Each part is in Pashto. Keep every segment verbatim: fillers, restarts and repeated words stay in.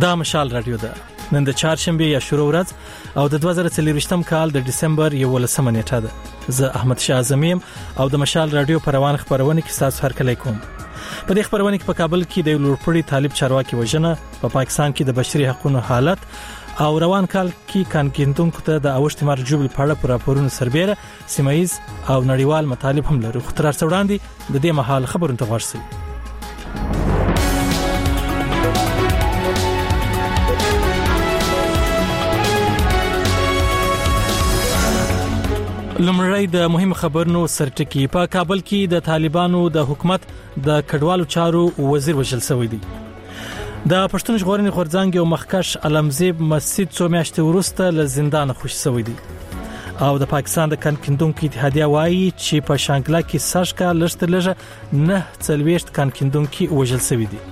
دا مشال رادیو ده. نن د چهارشنبه یا شروع ورځ او د دوه زره څلرویشتم کال د دسمبر یولسمه نیټه ده. زه احمد شاه اعظمیم او د مشال رادیو پر روان خبرونه کې تاسو هر کله کوم. په دې خبرونه کې په کابل کې د لوړپوړي طالب چارواکي وژنه، په پا پاکستان کې د بشري حقوقو حالت او روان کال کې کانکینتونکو ته د اوشت مار جوبل په اړه راپورونه سربېره سیمایز او نړیوال مطالب هم لري. خو تر څو وړاندې د دې مهال خبرونه ته ورسئ. لمړی د مهم خبرونو سرټکی. په کابل کې د طالبانو د حکومت د کډوالو چارو وزیر وژل شوی دی. د پښتون ژغورنې غورځنګ یو مخکش علمزیب مسجد څو میاشتې وروسته له زندان خوشی شوی دی. او د پاکستان د کانکیندونکو اتحادیه وایي چې په شانګله کې ساشکا لشت لږه نه څلويشت کانکیندونکو وژل شوی دي.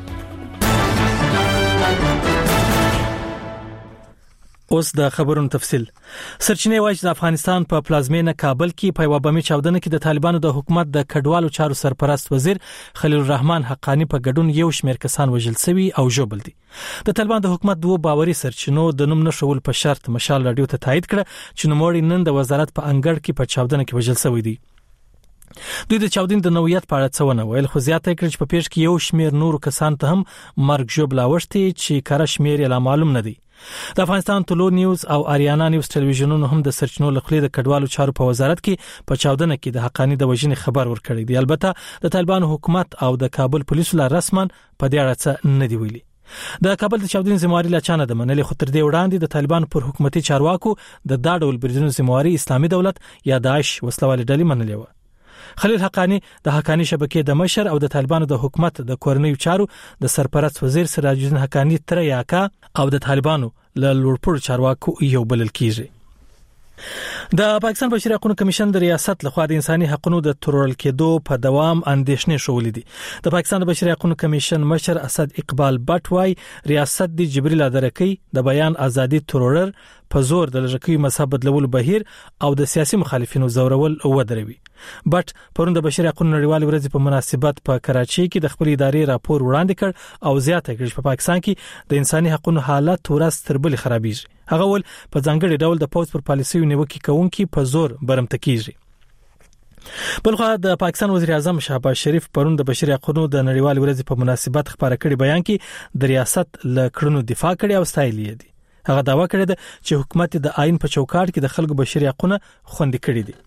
اوس د خبرونو تفصیل. سرچینې وایي چې د افغانستان په پلازمینه کابل کې په یو بمي چاودنه کې د طالبانو د حکومت د کډوالو چارو سرپرست وزیر خلیل الرحمن حقانی په ګډون یو شمېر کسان وژل شوي او ژوبل دي. د طالبان د حکومت دوه باوري سرچینو د نوم نشول په شرط مشال رادیو ته تایید کړ چې نوموړي نن د وزارت په انګړ کې په چاودنه کې وژل شوی دي. دوی د چاودنې د نوعیت په اړه څه ونه ویل، خو زیاته کړ چې په پیښ کې یو شمېر نور کسان ته هم مرګ ژوبل اوښتي چې کاره شمېر یې لا معلوم نه دی. د افغانستان طلوع نیوز او اریانا نیوز ټلویزیونونو هم د سرچینو لخوا د کډوالو چارو په وزارت کې په چاودنه کې د حقانی د وژنې خبر ورکړی دی. البته د طالبانو حکومت او د کابل پولیسو لا رسما په دې اړه څه نه دی ویلي. د کابل د چاودنې ذمہواری لا چانه د منلې، خو تر دې وړاندې د طالبانو پر حکومتي چارواکو د دا ډول بریدونو ذمہواری اسلامي دولت یا داعش وسلوالې ډلې منلې و. خلیل حقانی د حقانی شبکې د مشر او د طالبانو د حکومت د کورنیو چارو د سرپرست وزیر سراج الدین حقانی تر یاکا او د طالبانو له لوړپوړو چارواکو یو بلل کیږي. د پاکستان بشري حقوقو کمیشن د ریاست لخوا د انساني حقوقو د ترورل کېدو په دوام اندېښنې شولې دي. د پاکستان د بشري حقوقو کمیشن مشر اسد اقبال بټ وايي ریاست د جبريل ادرکې د بیان ازادي ترورر په زور د لږکي مذهب بدلول بهیر او د سیاسي مخالفینو زورول ودروي. بټ پرون د بشري حقوقو نړیوال ورځ په مناسبت په کراچي کې د خپل ادارې راپور وړاندې کړ او زیاته کړ چې په پاکستان کې د انساني حقوقو حالت ورځ تر بلې خرابېږي. هغه ول په ځانګړي ډول د پوز پر پالیسیو نیوکه کوونکي په زور برمته کیږي. بلخو د پاکستان وزیر اعظم شهباز شریف پرون د بشري حقوقو د نړیوال ورځ په مناسبت خبره کړې بیان کې د ریاست له کړنو دفاع کړې او ستایلې دي. هغه داوا کړی دی چې حکومت د آئین په چوکاټ کې د خلکو بشري حقوقونه خوندي کړي دي.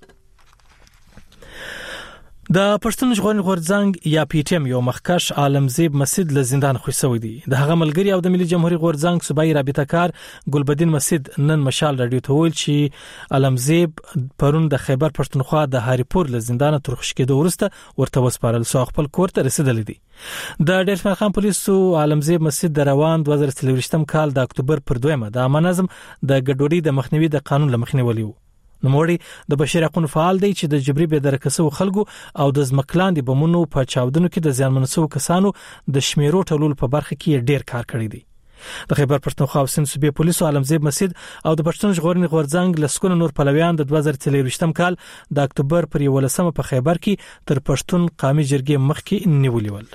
د پښتون ژغورنې غورځنګ یا پی ټی ایم یو مخکش عالمزیب مسجد له زندان خوشی شوی دی. د هغه ملګری او د ملي جمهوریت غورځنګ صوبایي رابطه کار ګلبدین مسجد نن مشال رادیو ته ویل چې عالمزیب پرون د خیبر پښتونخوا د هاریپور له زندان تر خوشی کېدو وروسته ورته وسپارل سو خپل کور ته رسیدلی دی. د ډیر خان پولیسو عالمزیب مسجد د روان دوه زره څلرویشتم کال د اکتوبر پر دویمه د امن نظم د ګډوډۍ د مخنیوي د قانون لمخنی ولیو. نوموړي د بشري حقوقو فعال دی چې د جبري به درکسو خلکو او د ځمکلاندې بمونو په چاودنو کې د زیانمنسو کسانو د شمیرو ټولول په برخه کې ډیر کار کړی دی. د خیبر پښتونخوا او سند صوبې پولیسو عالمزیب مسجد او د پښتون ژغورنې غورځنګ لسکونه نور پلویان د دوه زره څلرویشتم کال د اکتوبر پر یولسمه په خیبر کې تر پښتون قومي جرګې مخکې نیولې ول.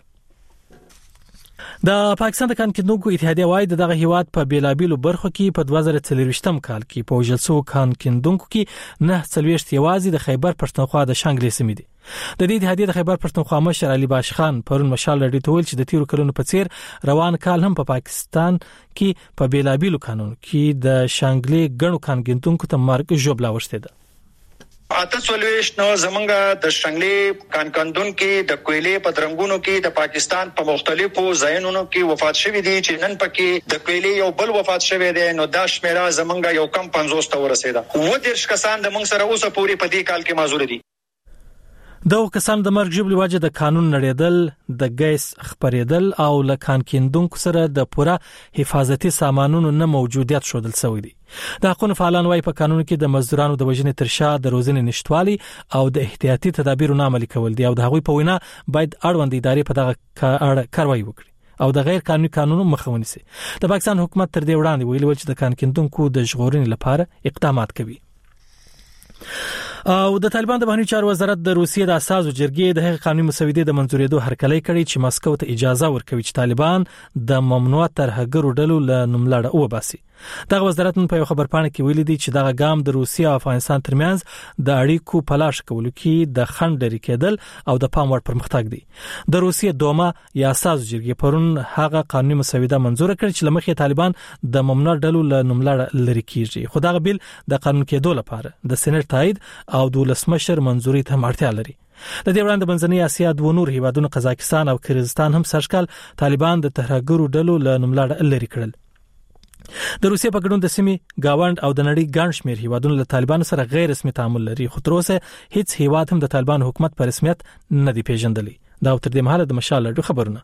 د پاکستان د کانکیندونکو اتحادیه وایي دغه هیواد په بیلابیلو برخو کې په دوه زره څلرویشتم کال کې په وژلسو کانکیندونکو کې نه څلويشت یوازې د خیبر پښتونخوا د شانګلې سیمې دي. د دې اتحادیه د خیبر پښتونخوا مشر علي باش خان پرون مشال رادیو ته ویل چې د تیرو کلونو په څیر روان کال هم په پا پاکستان کې په بیلابیلو قانون کې د شانګلې ګڼو کانکیندونکو ته مرګ ژوبل اوښته ده. اته څلويشت نو زمونږه د شنګلې کانکندون کې د کویلې په درنګونو کې د پاکستان په مختلفو ځایونو کې وفات شوي دي چې نن پکې د کویلې یو بل وفات شوی دی. نو دا شمیره زمونږه یو کم پنځوس ته ورسېده. و دیرش کسان د مونږ سره اوسه پوری په دې کال کې معذور دي. د کسان د مرګ ژوبل واجه د قانون نړیدل، د ګیس خبرېدل او لکان کیندونکو سره د پوره حفاظتي سامانونو نه موجودیت شودل شوی دی. د حقوقو فعالان وايي په قانون کې د مزدورانو د وژنې تر شا د روزنې نشټوالي او د احتیاطي تدابیرو نه عملي کول دي او د هغوی په وینا باید اړوند ادارې په دغه کاروایی وکړي او د غیر قانوني قانونو مخه ونیسي. د پاکستان حکومت تر دې وړاندې ویلي و چې د کانکیندونکو د ژغورنې لپاره اقدامات کوي. او د طالبان د بهرنیو چارو وزارت د روسیې د اساسو جرګې د هغې قانوني مسودې د منځورېدو هرکلی کړی چې مسکو ته اجازه ورکوي چې طالبان د ممنوع ترهګرو ډلو له نوملړه وباسي. دغه وزارت په یو خبرپاڼه کې ویلي دی چې دغه ګام د روسیې او افغانستان ترمنځ د اړیکو پلاش کولو کې د خنډ لري کېدل او د پام وړ پرمختګ دی. د روسیې دوما یا اساسو جرګې پرون هغه قانوني مسوده منزور کړ چې لمخې طالبان د ممنوع ډلو له نوملړه لري کیږي، خو دغه بیل د قانون کېدو لپاره د سېنات تایید او د ولسمشر منزوري ته اړتیا لري. د دې وړاندې منځنۍ اسیا دوه نور هیوادونو قزاقستان او کرغستان هم سرشکل طالبان د ترهګرو ډلو له نوملړه لري کړل. د روسیې په ګډون د سیمې گاوند او د نړۍ ګڼ شمېر هیوادونو له طالبانو سره غیر رسمي تعامل لري، خو تر اوسه هیڅ هیواد هم د طالبان حکومت په رسمیت نه دی پیژندلی. دا تر دې مهاله د مشال لړ خبرونه.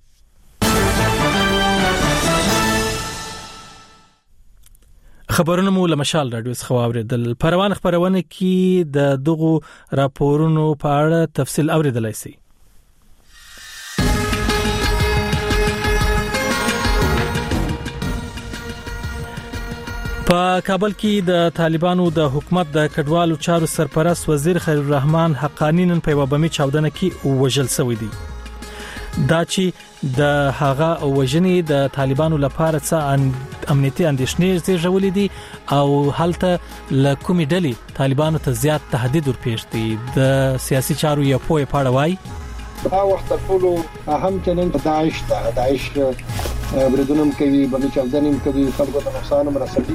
خبرونه مو له مشال رادیو څخه واوریدل. پروان خبرونه کې د دغه راپورونو په اړه تفصیل اوریدلای شئ. په کابل کې د طالبانو د حکومت د کډوالو چارو سرپرست وزیر خلیل الرحمن حقانی نن په وبامي چاودنه کې وژل شوی دی. دا چې د هغه وژنې د طالبانو لپاره څه امنیتي اندېښنې زیږولې دي او هلته له کومې ډلې طالبانو ته زیات تهدید ورپېښ دي. د سیاسي چارو یو پوه پاړه وایي دا وخت ټولو اهم چلن داعش ته داعش بریدونم کوي، بلې چاودنې کوي، خلکو ته نقصان هم رسوي.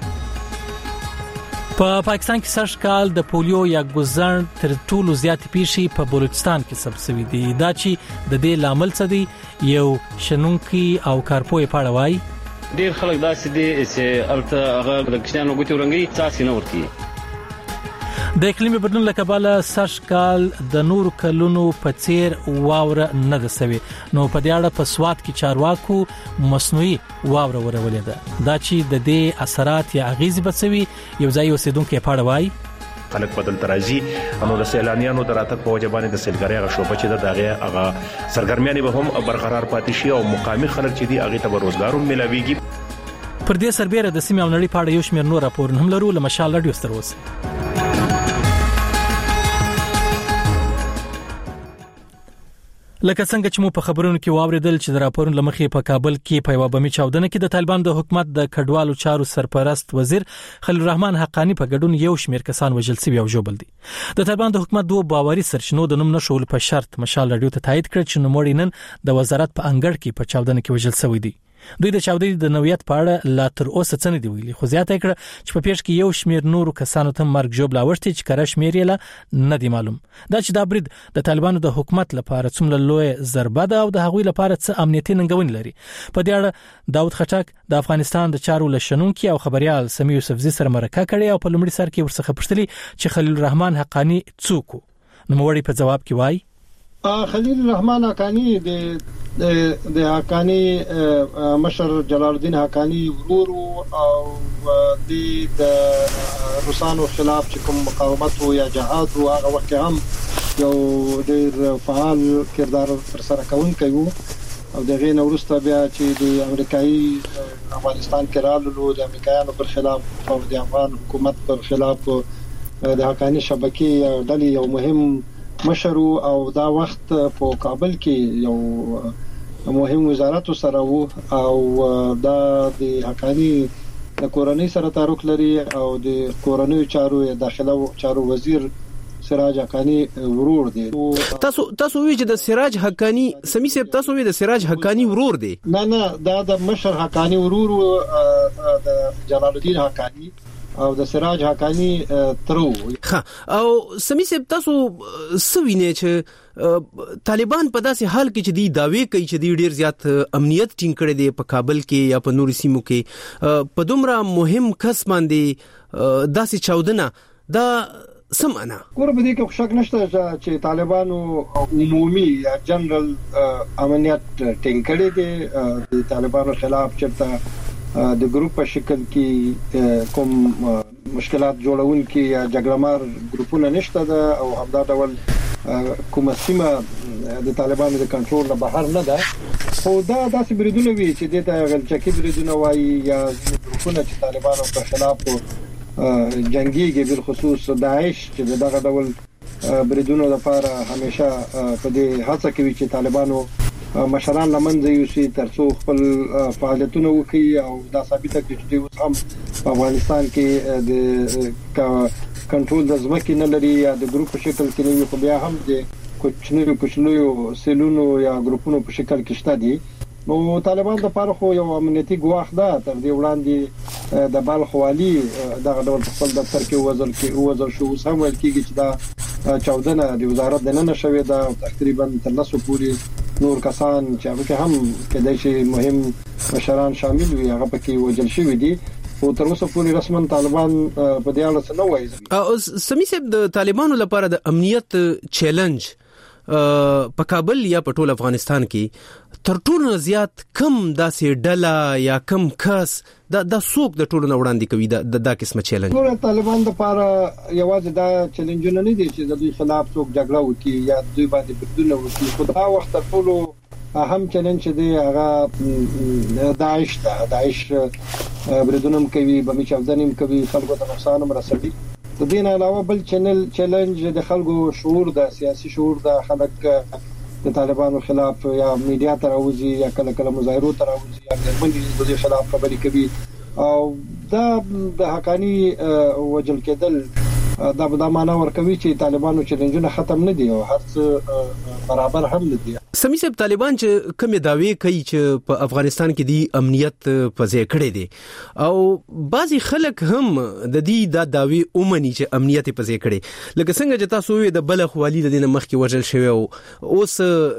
په پاکستان کې سږ کال د پولیو یا ګوزن تر ټولو زیات پیښې په بلوچستان کې ثبت شوې دي. دا چې د دې لامل څه دی یو شنونکي او کارپوی پاړه وایي ډیر خلک داسې دي چې الته هغه د کښانو ګوتې ورنګي څاسي نه ورکی. د اقلیمي بدلون له کبله سږ کال د نورو کلونو په څیر واوره نه ده سوي، نو په دې اړه په سوات کې چارواکو مصنوعي واوره ورولې ده. دا چې د دې اثرات یا اغیزې بڅوي یو ځای اوسیدونکو پاړه وایي خلک بدل ترازی انو د سیلانیانو دراتک په وجبانه د سیلګری غ شوبه چې د دغه هغه سرګرمیانه به هم برقرار پاتې شي او مقامی خلک چې دی هغه ته روزګار هم ملاويږي. پر دې سربېره د سیمې او نړۍ په اړه یو شمېر نور راپورونه هم لرو. له مشال رادیو ستر اوسه. لکه څنګه چې مو په خبرونو کې واوریدل چې د راپورونو لمخې په کابل کې په یو بمي چاودنه کې د طالبان د حکومت د کډوالو چارو سرپرست وزیر خلیل الرحمن حقانی په ګډون یو شمېر کسان وژل شوي او ژوبل دي. د طالبان د حکومت دوه باوري سرچینو د نوم نشول په شرط مشال رادیو ته تایید کړ چې نوموړي نن د وزارت په انګړ کې په چاودنه کې وژل شوی دي. دوی د چاودنې د نوعیت په اړه لا تر اوسه څه نه دی ویلي، خو زیاته کړه چې په پیښ کې یو شمېر نورو کسانو ته مرګ ژوبل اوښتي چې کره شمېر یې نه دی معلوم. دا چې دا برید د طالبانو د حکومت لپاره څومره لوی ضربه ده او د هغوی لپاره څه امنیتي ننګونې لري. په دې اړه داود خټک د افغانستان د چارو لشنونکي او خبريال سمي یوسفزي سره مرکه کړې او په لومړي سر کې ورڅخه پوښتنه چې خلیل الرحمن حقانی څوک نو موړي په جواب کې وایي خلیل الرحمن حقانی د د حقانی مشر جلال الدین حقانی ورور او د روسانو خلاف چې کوم مقاومت او یا جهاد او هغه وخت هم یو ډېر فعال کردار تر سره کوونکی وو او دغه نورسته بیا چې د امریکایي افغانستان کې رالو د امریکایانو پر خلاف او د افغان حکومت پر خلاف د حقانی شبکې ډلې یو مهم مشر او دا وخت په کابل کې یو مهم وزارت سره وو او دا د حقانی د کورنۍ سره تعلق لري او د کورنۍ چارو داخله چارو وزیر سراج حقانی ورور دی. تاسو تاسو وی چې د سراج حقانی سمي سپ تاسو وی د سراج حقانی ورور دی؟ نه نه دا د مشر حقانی ورور د جلال الدین حقانی او د سراج حقانی ترو. او سمي سپ تاسو سوینه چې طالبان په داسې حال کې چې دی داوی کوي چې دی ډیر زیات امنیت ټینګ کړي دی په کابل کې یا په نورو سیمو کې په دومره مهم کس باندې داسې چاودنه دا سمانا کور به دې کې شک نشته چې طالبانو عمومي یا جنرال امنیت ټینګ کړي دي. د طالبانو خلاف چرته د ګروپ په شکل کې کوم مشکلات جوړون کې یا جګړمار ګروپونه نشته ده او همدا ډول کومه سیمه د طالبانو د کنټرول نه بهر نه ده. خو دا داسې بریدونه وی چې د غلچکی بریدونه وایي یا ګروپونه چې طالبانو په خلاف جنگيږي بل خصوص داعش چې دغه ډول بریدونو لپاره همیشه په دې هڅه کوي چې طالبانو مشران لمنځه یوسي ترڅو خپل فعالیتونه وکړي او دا ثابته کړي چې اوس هم په افغانستان کې د کنټرول د ځمکې نه لري یا د ګروپ په شکل کې نه وي، بیا هم د کوچنیو کوچنیو سیلونو یا ګروپونو په شکل کې شته دي. نو طالبان د لپاره خو یو امنیتي ګواښ ده. تر دې وړاندې د بلخ والي دغه ډول خپل دفتر کې وزل کې وزل شو، هم ویل کېږي چې دا چودنه د وزارت د نن شوې ده، تقریبا تر لسو پورې نور کسان چې هغه هم کېدای شي مهم مشران شامل وي هغه پکې وجل شوی دي. او تر اوسه پورې رسمن طالبان په دې اړه څه نه وایي. سمي صاحب د طالبانو لپاره د امنیت چیلنج په کابل یا په ټول افغانستان کې تر ټولو زیات کم داسې ډله یا کم کس دا د سوق د ټولو وړاندې کوي د دا قسمه چیلنج؟ ټول طالبان د لپاره یوازې دا چیلنجونه نه دي چې د دوی خلاف څوک جګړه وکړي یا دوی باندې بدلون وکړي، خو دا وخت تر ټولو اهم چیلنج دی هغه داعش ده. داعش بریدونه کوي، بمي چاودنې کوي، خلکو ته نقصان هم رسوي. د دې نه علاوه بل چینل چیلنج د خلکو شعور د سیاسي شعور د خلک د طالبانو خلاف یا میډیا ته راوځي یا کله کله مظاهرو ته راوځي یا د دې خلاف خبرې کوي، او دا د حقانی وجل کېدل دا به دا معنا ورکوي چې طالبانو چیلنجونه ختم نه دي او هر څه برابر هم نه دي. سمي صاحب طالبان چې کوم داوی کوي چې په افغانستان کې دی امنیت په ځای کړی دی او بعضي خلک هم د دې دا داوی اومني چې امنیت په ځای کړی، لکه څنګه چې تاسو وې د بلخ والی د دینه مخ کې وژل شوی او اوس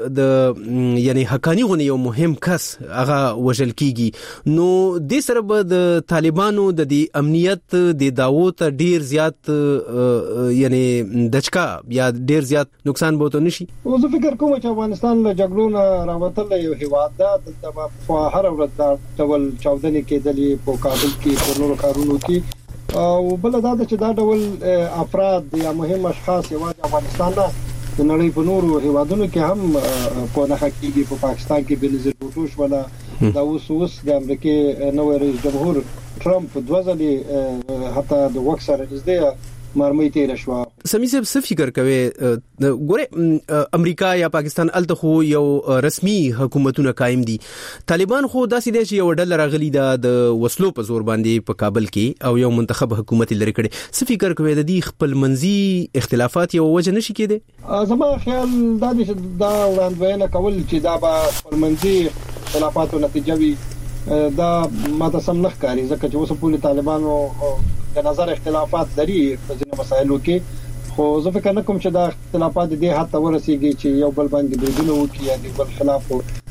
د یعنی حقانی غونې یو مهم کس هغه وژل کیږي. نو د سره به د طالبانو د دې امنیت د داوو ته ډیر زیات یعنی دچکا یا ډیر زیات نقصان به وته نشي. او زه فکر کوم چې افغانستان له جګړو نه راوتل یو هیواد ده، دلته په هر ورځ دا ډول چاودنې کېدلې په کابل کې په نورو کارونو کې، او بل دا چې دا ډول افراد یا مهم اشخاص یوازې افغانستان نه د نړۍ په نورو هیوادونو کې هم په نه حقيقي په پاکستان کې بنظیر بوټو شولا دا اوس اوس د امریکای نوې رئیس جمهور ټرمپ دوه ځلې حتی د وکسر نږدې مرمۍ تیر شو. سمي صاحب څه فکر کوي ګوره امریکا یا پاکستان الته خو یو رسمي حکومتونه قائم دي، طالبان خو داسې دي چې یو ډله راغلي ده د وسلو په زور باندې په کابل کې او یو منتخب حکومت لري کړي. څه فکر کوي د دې خپل منځي اختلافات یو وجه نشي کېده؟ زما خیال دا دي چې دا وړاندوینه کول چې دا به خپل منځي اختلافاتو نتیجه وي دا ماته سم نه ښکاري، ځکه چې اوس په طالبانو د نظر اختلافات لري په ځینو مسایلو کې، خو زه فکر نه کوم چې دا اختلافات دې حتی ورسیږي چې یو بل باندې بریدونه وکړي یا د بل خلاف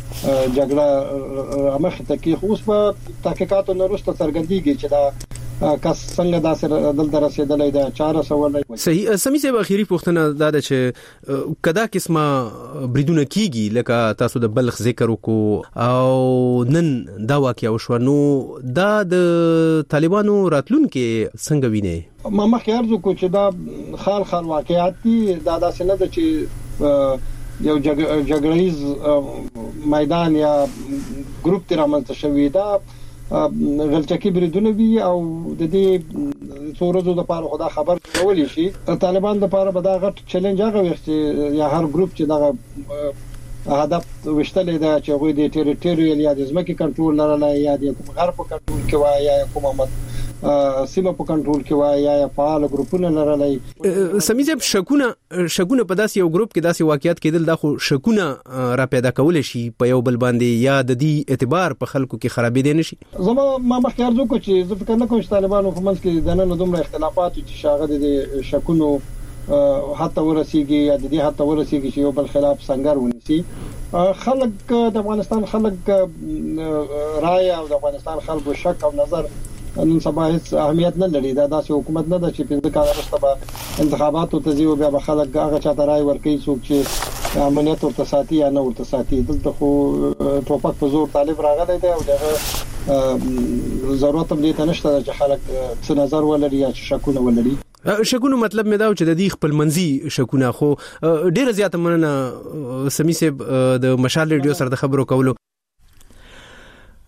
جګړه مخه ته کې. خو اوس په تحقیقاتو نه وروسته څرګندېږي چې دا کس څنګه دا سره دلته رسیدلای دا چاره سوالای. صحیح. سمي صاحب اخیری پوښتنه دا ده چې کدا قسمه بریدونه کیږي لکه تاسو د بلخ ذکر وکړو او نن دا واقعیا وشو، نو دا د طالبانو راتلونکو څنګه ویني؟ ما مخکې ارزو کو چې دا خال خال واقعیت دي، دا داسې نه ده چې یو جګړیز میدان یا ګروپ تر رامنځته شوی، دا غلطکی بریدونه وی او د دې څورزو د پاره خدا خبر کولې شي. طالبان د پاره به دا غټ چیلنج هغه وخت یا هر ګروپ چې دا هدف وشتلې ده چې غوي د ټریټوریال یا د ځمکې کنټرول لرلای یا د کوم غرب کنټرول کې وای یا کوم امت سیمه په کنټرول کې وای یا فعال ګروپونه لرلای. سمي صاحب شکونه شکونه په داسې یو ګروپ کې داسې واقعیت کېدل دا خو شکونه را پیدا کول شي په یو بل باندې یا د دې اعتبار په خلکو کې خرابې دي نشي. زما ما مخکې ارزو کو چې زه فکر نه کوم چې طالبانو په منځ کې د نن دومره اختلافات چې شاغله د شکونو حتی ورسیږي یا د دې حتی ورسیږي چې یو بل خلاف څنګه ونیسي. خلک د افغانستان خلک رائے او د افغانستان خلکو شک او نظر نن سبا هیڅ اهمیت نه لري. دا داسې حکومت نه ده چې پنځه کال وروسته به انتخاباتو ته ځي او بیا به خلک هغه چاته رائے ورکوي څوک چې امنیت ورته ساتي یا نه ورته ساتي. دلته خو ټوپک په زور طالب راغلی دی او دغه ضرورت هم دې ته نشته چې خلک څه نظر ولري یا شکونه ولري. شکونه مطلب مې دا چې د دې خپل منځي شکونه خو ډیره زیاته مننه سمي صاحب د مشال ریډیو سره د خبرو کولو.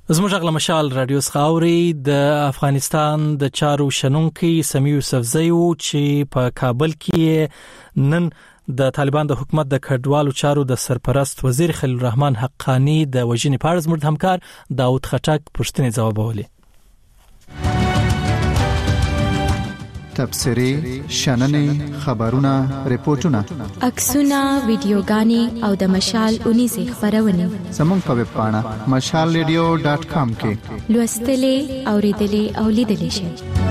زموږ غږ مشال رادیو خاوري د افغانستان د چارو شنونکي سمیع یوسفزئی چې په کابل کې نن د طالبان د حکومت د کډوالو چارو د سرپرست وزیر خلیل الرحمن حقانی د وژنې په اړه زموږ همکار داود خټک پوښتنې ځوابولې. تبصري شننې خبرونه ریپورتونه عکسونه ویډیوګانې او د مشال اونې زی خبرونه زموږ په ویب پاڼه مشال ریډیو ډاټ کام کې لوستلې اوریدلې او لیدلې شئ.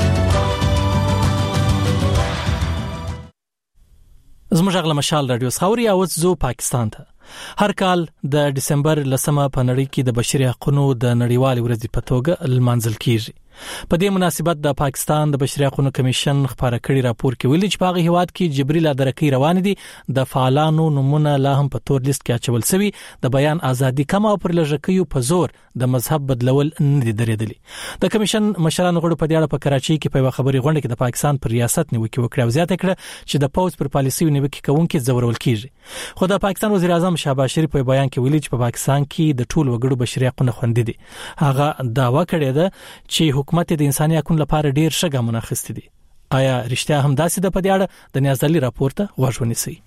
زموږ غږ مشال رادیو خاوري او زو پاکستان ته هر کال د دسمبر لسمه په نړۍ کې د بشري حقوقو د نړیوالې ورځې په توګه لمانځل کیږي. په دې مناسبت د پاکستان د بشري حقوقو کمیشن خبره کړي راپور کې ویلي چې په هغه هیواد کې جبري لادرکۍ روان دي، د فعالانو نمونه لا هم په تور لیست کې اچول شوی، د بیان ازادي کم او پر لږکیو په زور د مذهب بدلول نه دي درېدلي. د کمیشن مشرانو غړو په دې اړه په کراچۍ کې په خبري غونډه کې د پاکستان پر ریاست نیوکه وکړه او زیاته کړه چې د پوز پر پالیسي نیوکه کوونکي زورول کیږي. خو د پاکستان وزیر اعظم شهباز شریف په بیان کې ویلي چې په پاکستان کې د ټول وګړو بشري حقوقونه خوندي دي. هغه داوا کړی ده چې حکومت د انساني حقوقو لپاره ډیر ښه ګامونه اخیستي دي. آیا رښتیا هم داسې ده؟ په دې اړه د نیازدلي راپور ته غوږ ونیسئ.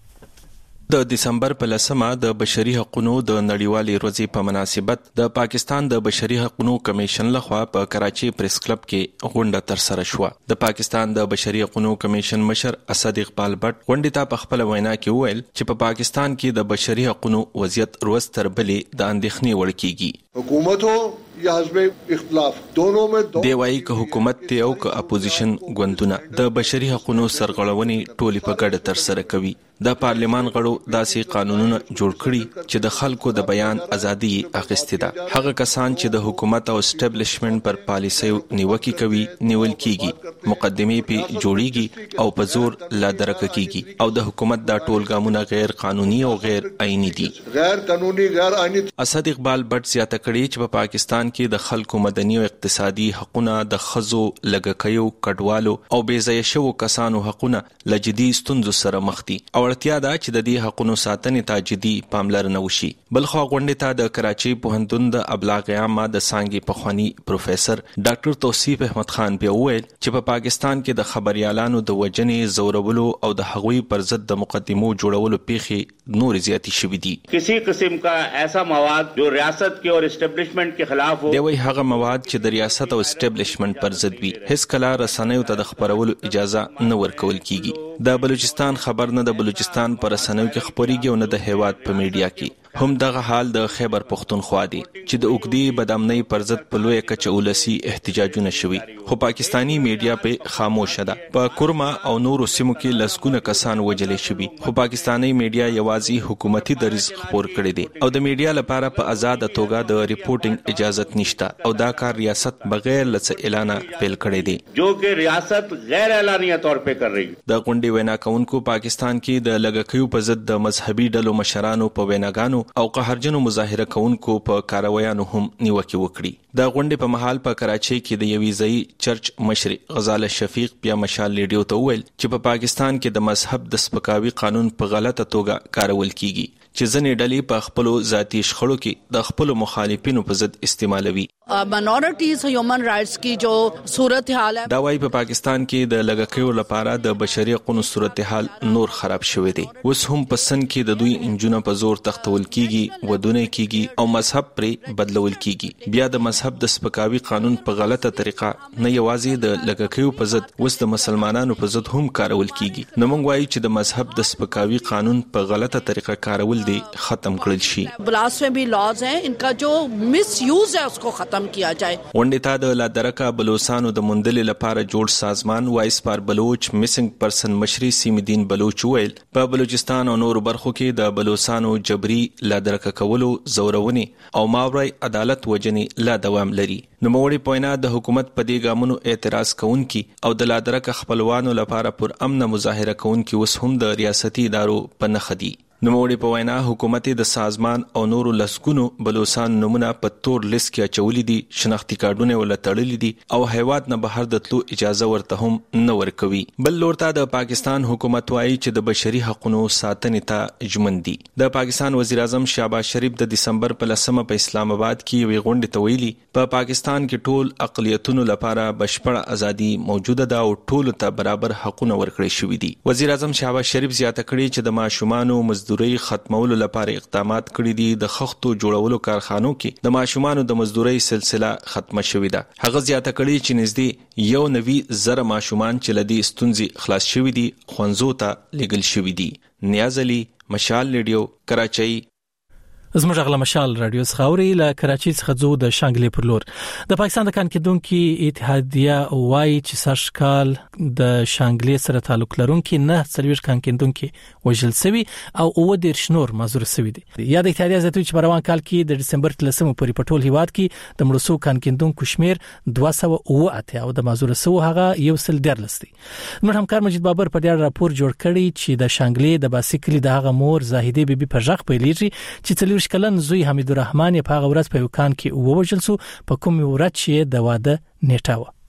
د دسمبر په لسمه د بشري حقوقو د نړیوالې ورځې په مناسبت د پاکستان د بشري حقوقو کمیشن لخوا په کراچۍ پریس کلب کې غونډه ترسره شوه. د پاکستان د بشري حقوقو کمیشن مشر اسد اقبال بټ غونډې ته په خپل وینا کې وویل چې په پاکستان کې د بشري حقوقو وضعیت روز تر بلې د اندېښنې وړ کیږي. حکومت ہو یا حزب اختلاف دونوں میں دی وايي که حکومت ته او که اپوزیشن ګوندونه د بشري حقوقو سرغړونې ټولې په ګډه ترسره کوي. د پارلمان غړو داسې قانونونه جوړ کړي چې د خلکو د بیان ازادي اخیستې ده. هغه کسان چې د حکومت او اسټابلیشمنت پر پالیسیو نیوکه کوي نیول کیږي، مقدمې په جوړیږي او په زور لا درک کیږي او د حکومت دا ټول ګامونه غیر قانوني او غیر آئینی دي. غیر قانوني غیر آئینی. اسد اقبال بټ زیاته کړي چې په پاکستان کې د خلکو مدني او اقتصادي حقوقونه، د خزو لګکیو کډوالو او بې ځایه شوو کسانو حقوقونه لجدي ستونزو سره مخ دي او اړتیا ده چې د دې حقوقو ساتنې ته جدي پاملرنه وشي. بلخو غونډې ته د کراچۍ پوهنتون د ابلاغ عامه د څانګې پخوانی پروفیسور ډاکټر توصیف احمد خان بیا وویل چې په پا پاکستان کې د خبريالانو د وجنې، زورولو او د هغوی پر ضد د مقدمو جوړولو پیښې نور زیاتې شوې دي. کسی قسم کا ایسا مواد جو ریاست کے اور اسٹیبلشمنٹ کے خلاف دی وی هغه مواد چې د ریاست او اسټابلیشمنت پر ضد وي هیڅ کله رسنیو ته د خبرولو اجازه نه ورکول کیږي. د بلوچستان خبر نه د بلوچستان پر رسنیو کې خبريږي او نه د هیواد په میډیا کې. هم دغه حال د خیبر پختونخوا دی چې د اوګدي بدامنۍ پر ضد په لوی کچه ولسی احتجاجونه شوي، خو پاکستانی میډیا په خاموشه ده. په کورما او نورو سیمو کې لسګونه کسان وجلې شوي، خو پاکستانی میډیا یوازې حکومتي دریځ خبر کړی دی او د میډیا لپاره په آزاد توګه د ریپورټینګ اجازه نشته او دا کار ریاست بغیر لڅ اعلان پیل کړی دی جو چې ریاست غیر اعلانیه طور په کوي. د غونډې وینا کوونکو پاکستان کې د لګکیو په ضد د مذهبي ډلو مشرانو په ویناګانو او قهرجنو مظاهره کوونکو په کاروایانو هم نیوکه وکړي. د غونډې په محل په کراچۍ کې د یوې ځای چرچ مشر غزاله شفیق بیا مشال ریډیو ته وویل چې په پا پاکستان کې د مذهب د سپکاوي قانون په غلطه توګه کارول کیږي چې ځینې ډلې په خپل ذاتي شخړو کې د خپل مخالفینو په ضد استعمالوي. ماینورټیز هیومن رائټس کی جو صورتحال دا وايي په پاکستان کې د لګکیو لپاره د بشري حقوقو صورتحال نور خراب شوی دی. اوس هم په سن کې د دوی انجونه په زور تختول کیږي، ودونه کیږي او مذهب پرې بدلول کیږي. بیا د مذهب د سپکاوي قانون په غلطه طریقه نه یوازې د لګکیو په ضد اوس د مسلمانانو په ضد هم کارول کیږي. نو موږ وایو چې د مذهب د سپکاوي قانون په غلطه طریقه کارول دی ختم کړل شي. بلاسفیمی لاز ہیں ان کا جو مس یوز ہے اس کو ختم کیا جائے. غونډې ته د لادرکه بلوچستانو د مندل لپاره جوړ سازمان وایس پار بلوچ میسنګ پرسن مشري سیم الدین بلوچ ویل په بلوچستان او نور برخو کې د بلوچستانو جبري لادرکه کولو، زورونې او ماورای عدالت وجنې لا دوام لري. نو موړي پوینا د حکومت په دې ګامونو اعتراض کوونکي او د لادرکه خپلوانو لپاره پر امن مظاهره کوونکي اوس هم د ریاستي ادارو په نخ دي. نوموړي په وینا حکومت د سازمان او نورو لسګونو بلوچستان نمونه په تور لیست کې اچولې دي، شناختی کارتونه ول تړلې دي او هیواد نه بهر د تلو اجازه ورته هم نه ورکوي. بل لورته د پاکستان حکومت وايي چې د بشري حقوقو ساتنې ته ژمن دي. د پاکستان وزیر اعظم شهباز شریف د دسمبر په لسمه په اسلام آباد کې وی غونډه ته ویلي په پاکستان کې ټول اقلیتونو لپاره بشپړه ازادي موجوده ده او ټول ته برابر حقوقونه ورکړي شوي دي. وزیر اعظم شهباز شریف زیاته کړې چې د ماشومانو مزدوري ختمولو لپاره اقدامات کړي دي. د خښتو جوړولو کارخانو کې د ماشومانو د مزدوري سلسله ختمه شوې ده. هغه زیاته کړي چې نږدې یو نوي زره ماشومان چې لدی ستونزې خلاص شوي دي خوانزو ته لګل شوي دي. نیاز علي، مشال ریډیو، کراچۍ. زموږ غلا مشال رادیو څخه له کراچۍ څخه ځو د شانګلې پر لور. د پاکستان د کان کېدونکو اتحادیه وایي چې سرشکال د شانګلې سره تعلق لرونکي نه څلور کان کېدونکو وژل شوی او اوه دیرش نور معذور شوی دي. یا د اتحادیه زیاتوي چې په روان کال کې د دسمبر لسمه پورې په ټول هیواد کې د مړو کان کېدونکو شمیر دوه سوه اوه اتیا او د معذور شوو هغه یو سل ډیرلس دي. نور همکار مجید بابر په ډیر راپور جوړ کړی چې د شانګلې د باسکلی د هغه مور زاهده بیبي په ځخ پیلېږي چې څلور کلن زوی حمید الرحمن په هغه ورځ په یو کان کې ووژل شو په کوم ورځ چې د واده نیټه و.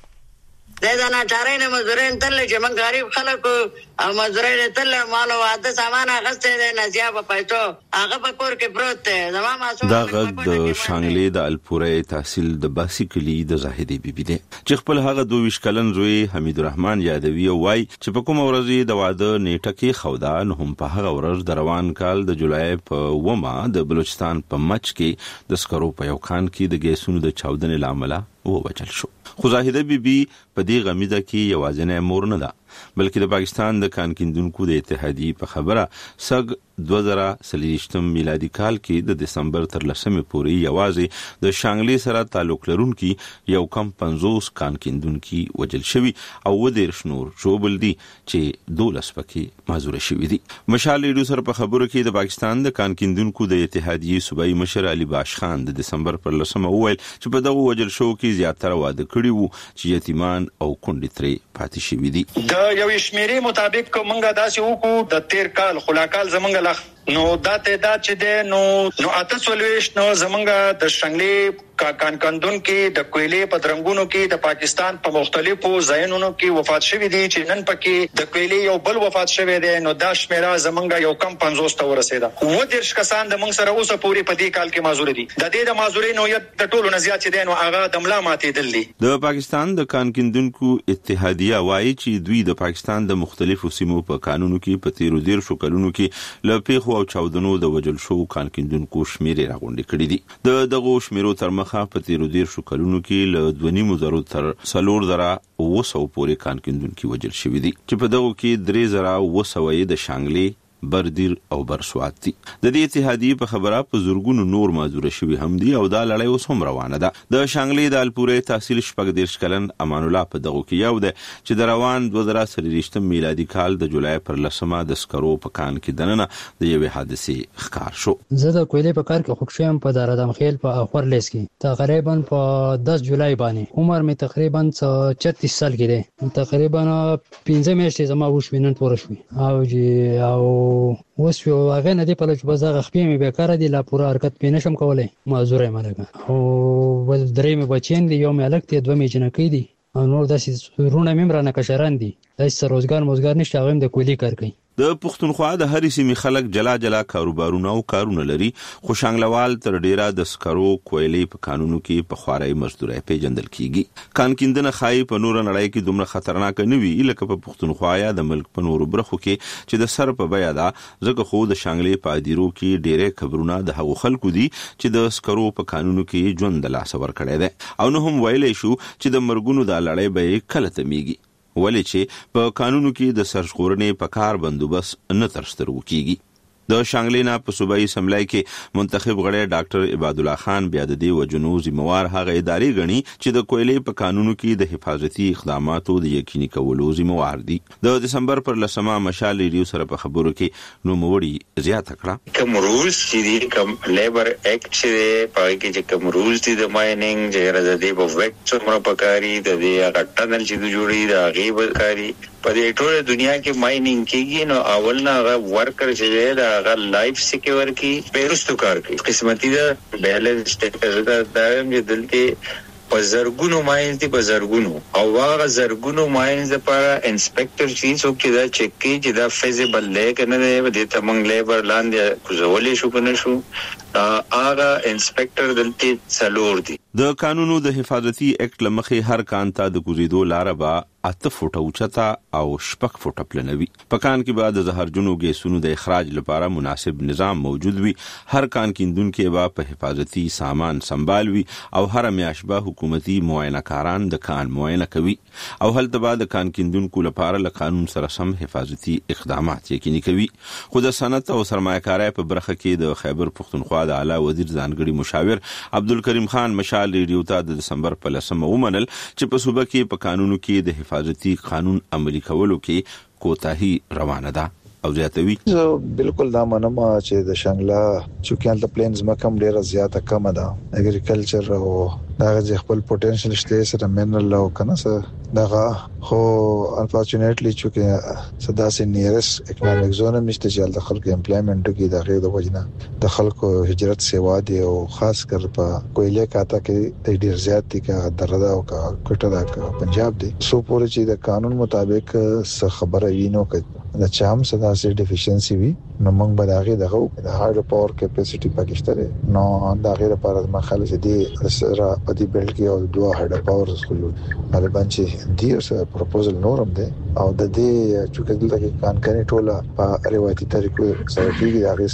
د دا نه چارې نه مزدورین تل چې من غریب خلک او مزدورین تل مال او واده سامان اخستې ده نزیا په پېټو هغه په کور کې پروت ده. زما ماسوم دا غږ د شانګلې د الپورې تحصیل د باسکلی د زاهدی بیبي ده چې خپل هغه دوه ویشت کلن زوی حمید الرحمن یادوي او وايي چې په کوم ورځ د واده نیټه کې خودا نه هم په هغه ورځ د روان کال د جولای په ومه د بلوچستان په مچ کې د سکرو په یو کان کې د ګیسونو د چاودنې لامل و وچل شو. خو زاهده بیبي په دې غمیده کې یوازینی مور نه ده بلکې د پاکستان د کان کیندونکو د اتحادیې په خبره سګ دوه زره څلوېښتم میلادي کال کې د دسمبر تر لسمې پورې یوازې د شانګلې سره تعلق لرونکي یو کم پنځوس کان کیندونکي وژل شوي او اووه دیرش نور ژوبل دي چې دولس پکې معذور شوي دي. مشال ریډیو سره په خبرو کې د پاکستان د کان کیندونکو د اتحادیې صوبایي مشر علي باش خان د دسمبر پر لسمه وویل چې په دغه وژل شوو کې زیاتره واده کړي وو چې یتیمان او کونډې ترې پاتې شوي دي. د یو شمیرې مطابق مونږه داسې وکړو د تیر کال خلاکال زمونږ لخ نو دا تعداد چې ده نو نو اته سولويش نو زمونږه د شنګلې کان کندون کې د کویلې په درنګونو کې د پاکستان په مختلفو ځایونو کې وفات شوي دي چې نن پکې د کویلې یو بل وفات شوی دی. نو دا شمیره زمونږه یو کم پنځوس ته ورسېده. اووه دیرش کسان د مونږ سره اوسه پورې په دې کال کې معذور دي. د دې د معذوري نوعیت د ټولو نه زیات چې دی نو هغه د ملا ماتېدل دي. د پاکستان د کان کندونکو اتحادیه وایي چې دوی د پاکستان د مختلفو سیمو په قانونو کې په تیرو دیرشو کلونو کې له پیښو او چاودنو د وژل شوو کان کیندونکو شمیرې راغونډې کړې دي. د دغو شمیرو تر مخه په تیرو دیرشو کلونو کې له دوه نیمو زرو تر څلور زره اوه سوه پورې کان کیندونکي وژل شوي دي چې په دغو کې درې زره اوه سوه یې د شانګلې بردیر او برسوات دي. د دې اتحادیې په خبره په زورګونو نور معذور شوي هم دي او دا لړۍ اوس هم روانه ده. د شانګلې د الپورې تحصیل شپږ دیرش کلن امان الله په دغو کې یو ده چې د روان دوه زره څلوېښتم میلادي کال د جولای پر لسمه د سکرو په کان کې دننه د یوې حادثې ښکار شو. زه د کویلې په کار کې خوښ شوم په دارادم خیل په اخورلیس کې تقریبا په دس جولای باندې. عمر می تقریبا چتیس سال کې دی. تقریبا پنځه میاشتې زما وشوینن پوره شوي او جی او اوس یو هغه نه دی په لږ بازار خپې مې بیکاره دی لا پوره حرکت پې نشم کولای معذور یم هلکه او بل درې مې بچیان دي یو مې هلک دی دوه مې جنکۍ دي او نور داسې وروڼه مې هم رانه کشران دي داسې څه روزګار موزګار نشته هغه هم د کویلې کار کوي. د پښتونخوا د هرې سیمې خلک جلا جلا کاروبارونه او کارونه لري خو شانګلوال تر ډیره د سکرو کویلې په کانونو کې په خوارۍ مزدورۍ پیژندل کیږي. کان کیندنه ښایي په نوره نړۍ کې دومره خطرناکه نه وي لکه په پښتونخوا یا د ملک په نورو برخو کې چې د سر په بیه ده ځکه خو د شانګلې په ادیرو کې ډیری خبرونه د هغو خلکو دي چې د سکرو په کانونو کې ژوند د لاسه ورکړی دی او نه هم ویلی شو چې د مرګونو دا لړۍ به یې کله تمیږي ولې چې په قانونو کې د سرژغورنې په کار بندوبست نه تر سترګو کیږي. د شانګلې نه په صوبایي اسمبلی کې منتخب غړی ډاکټر عباد الله خان بیا د دې وجنو ذمہوار هغه ادارې ګڼي چې د کویلې په قانونو کې د حفاظتي اقداماتو د یقیني کولو ذمہوار دي. د دسمبر پر لسمه مشال ریډیو سره په خبرو کې نوموړي زیاته کړه کوم رولز چې کوم لیبر اکټ چې پای کې چې کوم رولز دي د مایننګ چې راځي د ویټ څومره پکاري د دې هغه ټنل چې جوړي د غیب کاری په دې ټول دنیا کې ماینینګ کېږي نو اول نه هغه ورکر چې دی دا هغه لایف سکیور کی بیرستو کار کوي قسمتي دا بیلنس سټیټس دا د دلته په زرګونو ماینز دي په زرګونو او هغه زرګونو ماینز لپاره انسپکټر چیز او کې دا چک کی چې دا فیزیبل لیک نه دی د تمنګ لیبر لاندې کوزولې شو کنه شو هغه انسپکټر دلته څلور دي د قانونو د حفاظتي اکټ لمخې هر کان ته د کوزیدو لار به اته فوټه اوچتا او شپږ فوټه پلنوي په کان کې به د زهرجنو ګیسونو د اخراج لپاره مناسب نظام موجود وي هر کان کیندونکو به په حفاظتي سامان سنبال وي او هر میاشت به حکومتي معاینه کاران د کان معاینه کوي او هلته به د کان کیندونکو لپاره له قانون سره سم حفاظتي اقدامات یقیني کوي خو د صنعت او سرمایه‌کارۍ په برخه کې د خیبر پختونخوا د اعلی وزیر ځانګړي مشاور عبدالکریم خان مشال ریډیو ته د دسمبر په لسمه ومنل چې په صوبه کې په قانونو کې د حفاظتي قانون عملي کولو کې کوتاهي روانه ده او زیاتوي زه بالکل دا منم چې د شنګلا چې کله پلینز مکم ډیره زیاته کم ده اګریکلچر او دا چې خپل پوتنشل شته سره منرل او کنه سره دا خو انفورچونټلی چې صدا سي نیرس اکونومیک زون مشته چې د خلکو امپلایمنت کې د غیر د وجنه د خلکو هجرت سیوا دي او خاص کر په کویله کاته کې ډیر زیات دي که دردا او کټه دا پنجاب دي سو پورې چې د قانون مطابق څه خبره وینو کې د چام صدا سي ډیفیشنسي وي نو موږ به دا غي دغه د هایډرو پاور کیپاسټي پاکستان نو دا غیر لپاره د مخالف دي سره په دې بلډ کې او دوه هایډرو پاور سکول غالبا چې دی اوس پروپوزل نورم دی او د دې چې دلته کې کان کني ټوله په روایتي طریقو سره کېږي دا غي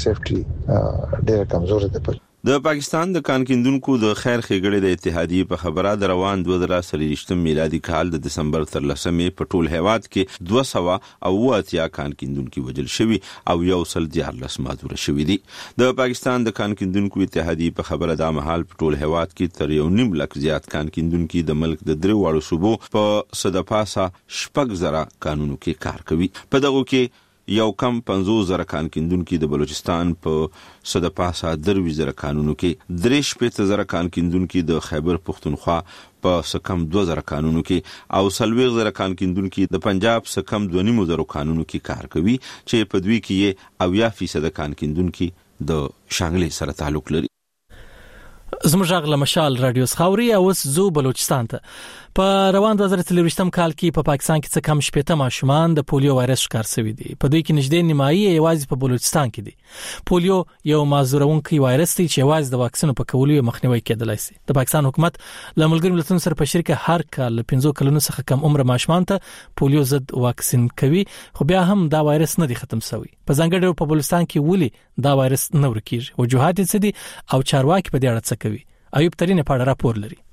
سیفټي ډېر کمزور دی د پاکستان د کان کیندونکو د خیر ښېګړې د اتحادیې په خبره د روان دوه زره څلوېښتم میلادي کال د دسمبر تر لسمې په ټول هیواد کې دوه سوه اوه اتیا کان کیندونکي وژل شوي او یو سل دیارلس معذوره شوي دي د پاکستان د کان کیندونکو اتحادیې په خبره دا مهال په ټول هیواد کې تر یو نیم لک زیات کان کیندونکي د ملک د درې واړو صوبو په صد پاسه شپږ زره کانونو کې کار کوي په دغه کې یو کم پنځوس زره کان کیندونکي د بلوچستان په صد پاسه درویشت زره کانونو کې درې شپېته زره کان کیندونکي د خیبر پختونخوا په سکم دوه زره کانونو کې او څلوېښت زره کان کیندونکي د پنجاب سکم دوه نیم زره کانونو کې کار کوي چې په دوی کې اویا فیصد کان کیندونکي د شانګلې سره تعلق لري زموږ غږ له مشال رادیو خاوري او زو بلوچستان ته په روان دوه زره څلوېښتم کال کې په پاکستان کې څه کم شپږ ماشومان د پولیو وایرس ښکار شوي دي په دوی کې نږدې نیمایي یوازې په بلوچستان کې دي پولیو یو معذورونکی وایرس دی چې یوازې د واکسینو په کولو مخنیوي کېدلای شي د پاکستان حکومت له ملګرو ملتونو سره په شریکه هر کال له پنځو کلونو څخه کم عمر ماشومان ته پولیو ضد واکسین کوي خو بیا هم دا وایرس نه دی ختم شوی په ځانګړي ډول په بلوچستان کې ولي دا وایرس نه ورکیږي وجوهات یې څه دي او چارواکي په دې اړه څه کوي ایوب ترين په اړه راپور لري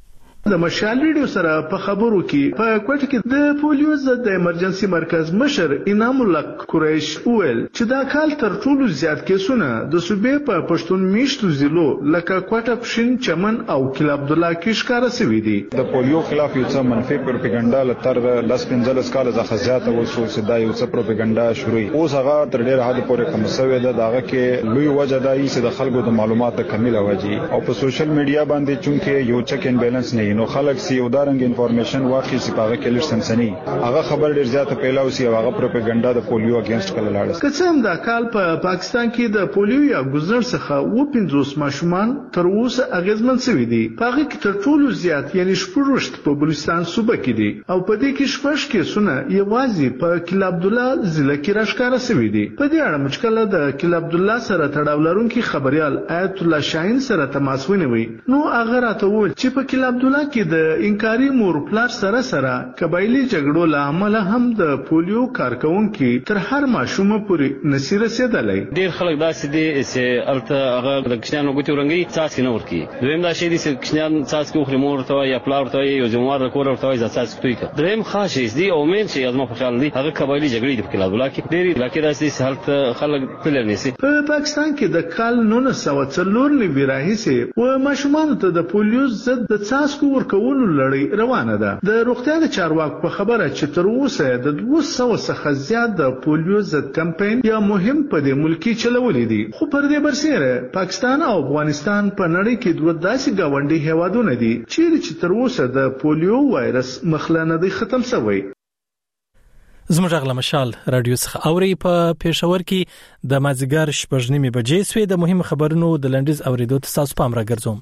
د مشال ریډیو سره په خبرو کې په کوټه کې د پولیو ضد ایمرجنسي مرکز مشر انعام الله قریش ویل چې دا کال تر ټولو زیات کیسونه د صوبې په پښتون میشتو ضلعو لکه کوټه پښین چمن او کل عبد الله کې ښکار شوی دي د پولیو خلاف یو څه منفي پروپاګاندا لتر لاس پنځلس کال ځخه زیاته وسو چې دا یو څه پروپاګاندا شروع اوس هغه تر ډیره حد پورې کم شوی ده داغه کې لوی وجه ده چې د خلکو د معلوماتو کمی لوجي او په سوشل میډیا باندې چونکه یو چک ان بیلانس نه نو خلک سی او دارنګ انفارمیشن واقعي سپاغه کې لږ سنسني هغه خبر ډیر زیاته پیلاو سی هغه پروپاګاندا د پولیو اگینست کله لاړ که څه هم دا کال په پاکستان کې د پولیو یا ګزر څخه و پنځوس ماشومان تر اوسه اغیزمن شوي دي هغه کې تر ټولو زیات یعنی شپږ په بلوچستان صوبه کې دي او په دې کې شپږ کیسونه یوازې په کل عبد الله ضلع کې راښکاره شوي دي په دې اړه مشکله د کل عبد الله سره تړاو لرونکي خبريال آیت الله شاهین سره تماس ونیوي نو هغه راته وویل چې په کل عبد الله کې د انکاري مور پلار سره سره قبایلی جګړو له امله هم د پولیو کارکونکو تر هر ماشومه پورې نصیر رسیدلای ډیر خلک داسې دي چې الته هغه د کښنانو ګوتې ورنګي څاڅ نه ورکی دویم دا شی دي چې کښنان څاڅ کو خري مور ته یا پلار ته یو جمهور کور ورته یا څاڅ کوي دریم خاص دي او مين چې ازما په خیال دي هغه قبایلی جګړې د کلاب الله کې ډیر لکه داسې حالت خلک تل نسی په پاکستان کې د کال نولس سوه څلور نوي راهیسې و ماشومان ته د پولیو ضد د څاڅ کو ورکولو لړۍ روانه ده د روغتیا د چارواکو په خبره چې تر اوسه د دوه سوه څخه زیات د پولیو ضد کمپاین یا مهم په دې ملکی چلولې دي خو پر دې برسېره پاکستان او افغانستان په نړۍ کې دوه داسې گاونډي هیوادونه دي چې تر اوسه د پولیو وایرس مخله نه دی ختم شوی زموږ غلا مشال رادیو څخه اوري په پېښور کې د مازیګر شپږ نیمې بجې سوې د مهم خبرونو د لنډیز اوریدو ته تاسو پام راګرځوم.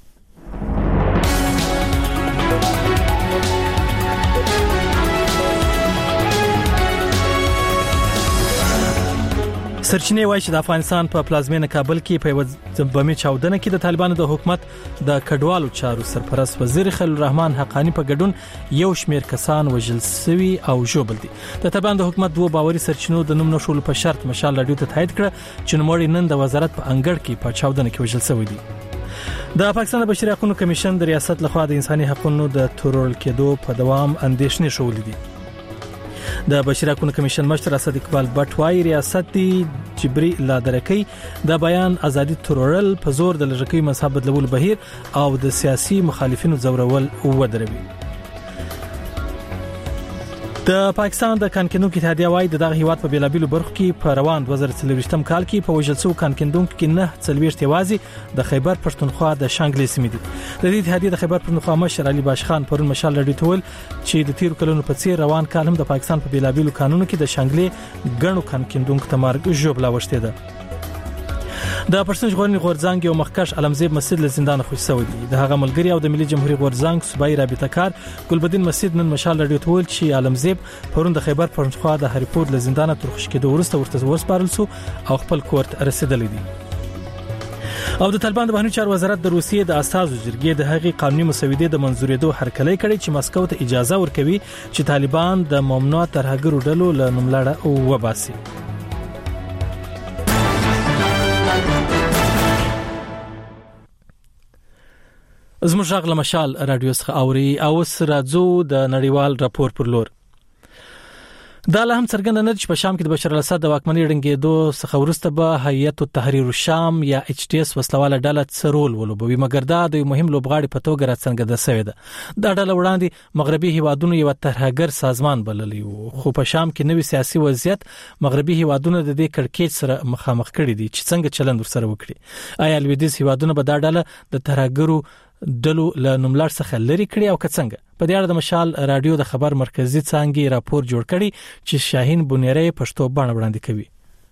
سرچینې وایي چې د افغانستان په پلازمینه کابل کې په بمي چاودنه کې د طالبانو د حکومت د کډوالو چارو سرپرست وزیر خلیل الرحمن حقانی په ګډون یو شمېر کسان وژل شوي او ژوبل دي. د طالبانو د حکومت دوه باوري سرچینو د نوم نشول په شرط مشال رادیو ته تایید کړ چې نوموړي نن د وزارت په انګړ کې په چاودنه کې وژل شوی دي. د پاکستان بشري حقوقو کمیشن د ریاست لخوا د انساني حقوقو د تورول کېدو په دوام اندېښنې شولې دي. د بشري حقوقو کمیشن مشر اسد اقبال بټ وايي ریاست جبري لادرکي د بیان ازادي ترورل په زور د لږکي مذهب بدلول بهیر او د سیاسي مخالفینو زورول ودروي. د پاکستان د کانکندونکو اتحادیه وايي دغه هیواد په بیلابیلو برخو کې په روان دوه زره څلوېښتم کال کې په وژل شوو کانکندونکو کې نه څلوېښت یوازې د خیبر پښتونخوا د شانګلې سیمې دي. د دې اتحادیه د خیبر پښتونخوا مشر علي باشخان پرون مشال رادیو ته ویل چې د تیر کلونو په څیر روان کال هم د پاکستان په بیلابیلو قانونو کې د شانګلې ګڼو کانکندونکو ته مرګ ژوبلا وشته ده. د پښتون ژغورنې غورځنګ یو مخکش علمزیب مسجد له زندان خوشی شوی دی. د هغه ملګری او د ملي جمهوریت غورځنګ صوبایي رابطه کار ګلبدین مسجد نن مشال رادیو ته ویل چې علمزیب پرون د خیبر پښتونخوا د هریپور له زندان تر خوشی کېدو وروسته ورته وسپارل شو او خپل کورت رسیدلی دی. او د طالبان د بهرنیو چارو وزارت د روسیې د اساسو جرګې د هغې قانوني مسودې د منزورېدو هرکلی کړی چې مسکو ته اجازه ورکوي چې طالبان د ممنوع ترهګرو ډلو له نوملړه وباسي. زموږ غلا مشال رادیو څخه اوري او سرازو د نړیوال راپور پر لور. دا له هم څرګنده نه چې په شام کې د بشار الاسد د واکمنۍ ړنګېدو څخه وروسته به هیئت التحریر الشام یا ایچ ټي اس وسلواله ډله څه رول ولوبوي، مګر دا د یو مهم لوبغاړي په توګه راڅرګنده شوې ده. دا ډله وړاندې مغربي هیوادونو یو ترهګر سازمان بللی وو، خو په شام کې نوې سیاسي وضعیت مغربي هیوادونو د دې کړکېچ سره مخامخ کړي دي چې څنګه چلند ورسره وکړي. آیا لویدیځ هیوادونو به دا ډله د ترهګرو دلو له نوملړ څخه لري کړی او کڅنګ؟ په دې اړه د مشال رادیو د خبر مرکزی څنګه راپور جوړ کړي چې شاهین بنيري پښتو باندې وړاندې کوي.